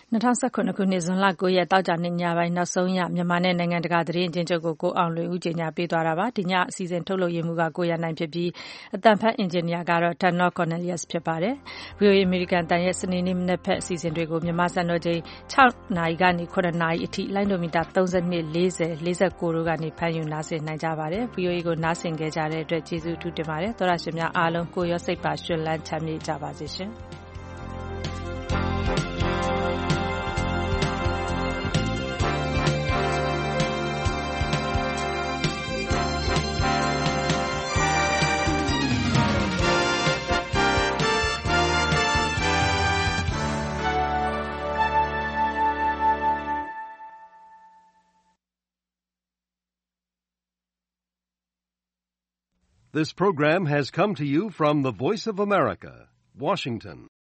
၂၀၁၇ ခုနှစ်ဇွန်လ၉ရက်သောကြာနေ့ညပိုင်းနောက်ဆုံးရမြန်မာနဲ့နိုင်ငံတကာသတင်းအကျဉ်းချုပ်ကိုကိုအောင်လွင်ဦးကြေညာပေးသွားတာပါဒီညအစီအစဉ်ထုတ်လုပ်ရေးမှူးကကိုရနိုင်ဖြစ်ပြီးအတန်ဖတ်အင်ဂျင်နီယာကတော့ Tanor Cornelius ဖြစ်ပါတယ် ဗွီအိုအေ အမေရိကန်တန်ရဲ့စနေနေ့မနက်ဖက်အစီအစဉ်တွေကိုမြန်မာစံတော်ချိန်၆နာရီကနေ၇နာရီအထိလိုင်းဒိုမီတာ၃၂ ၄၀ ၄၉တို့ကနေဖမ်းယူနားဆင်နိုင်ကြပါတယ် ဗွီအိုအေ ကိုနားဆင်ခဲ့ကြတဲ့အတွက်ကျေးဇူးအထူးတင်ပါတယ်သောရရှင်များအားလုံးကိုရောစိတ်ပါရှင်လန်းချမ်းမြေ့ကြပါစေရှင် This program has come to you from the Voice of America, Washington.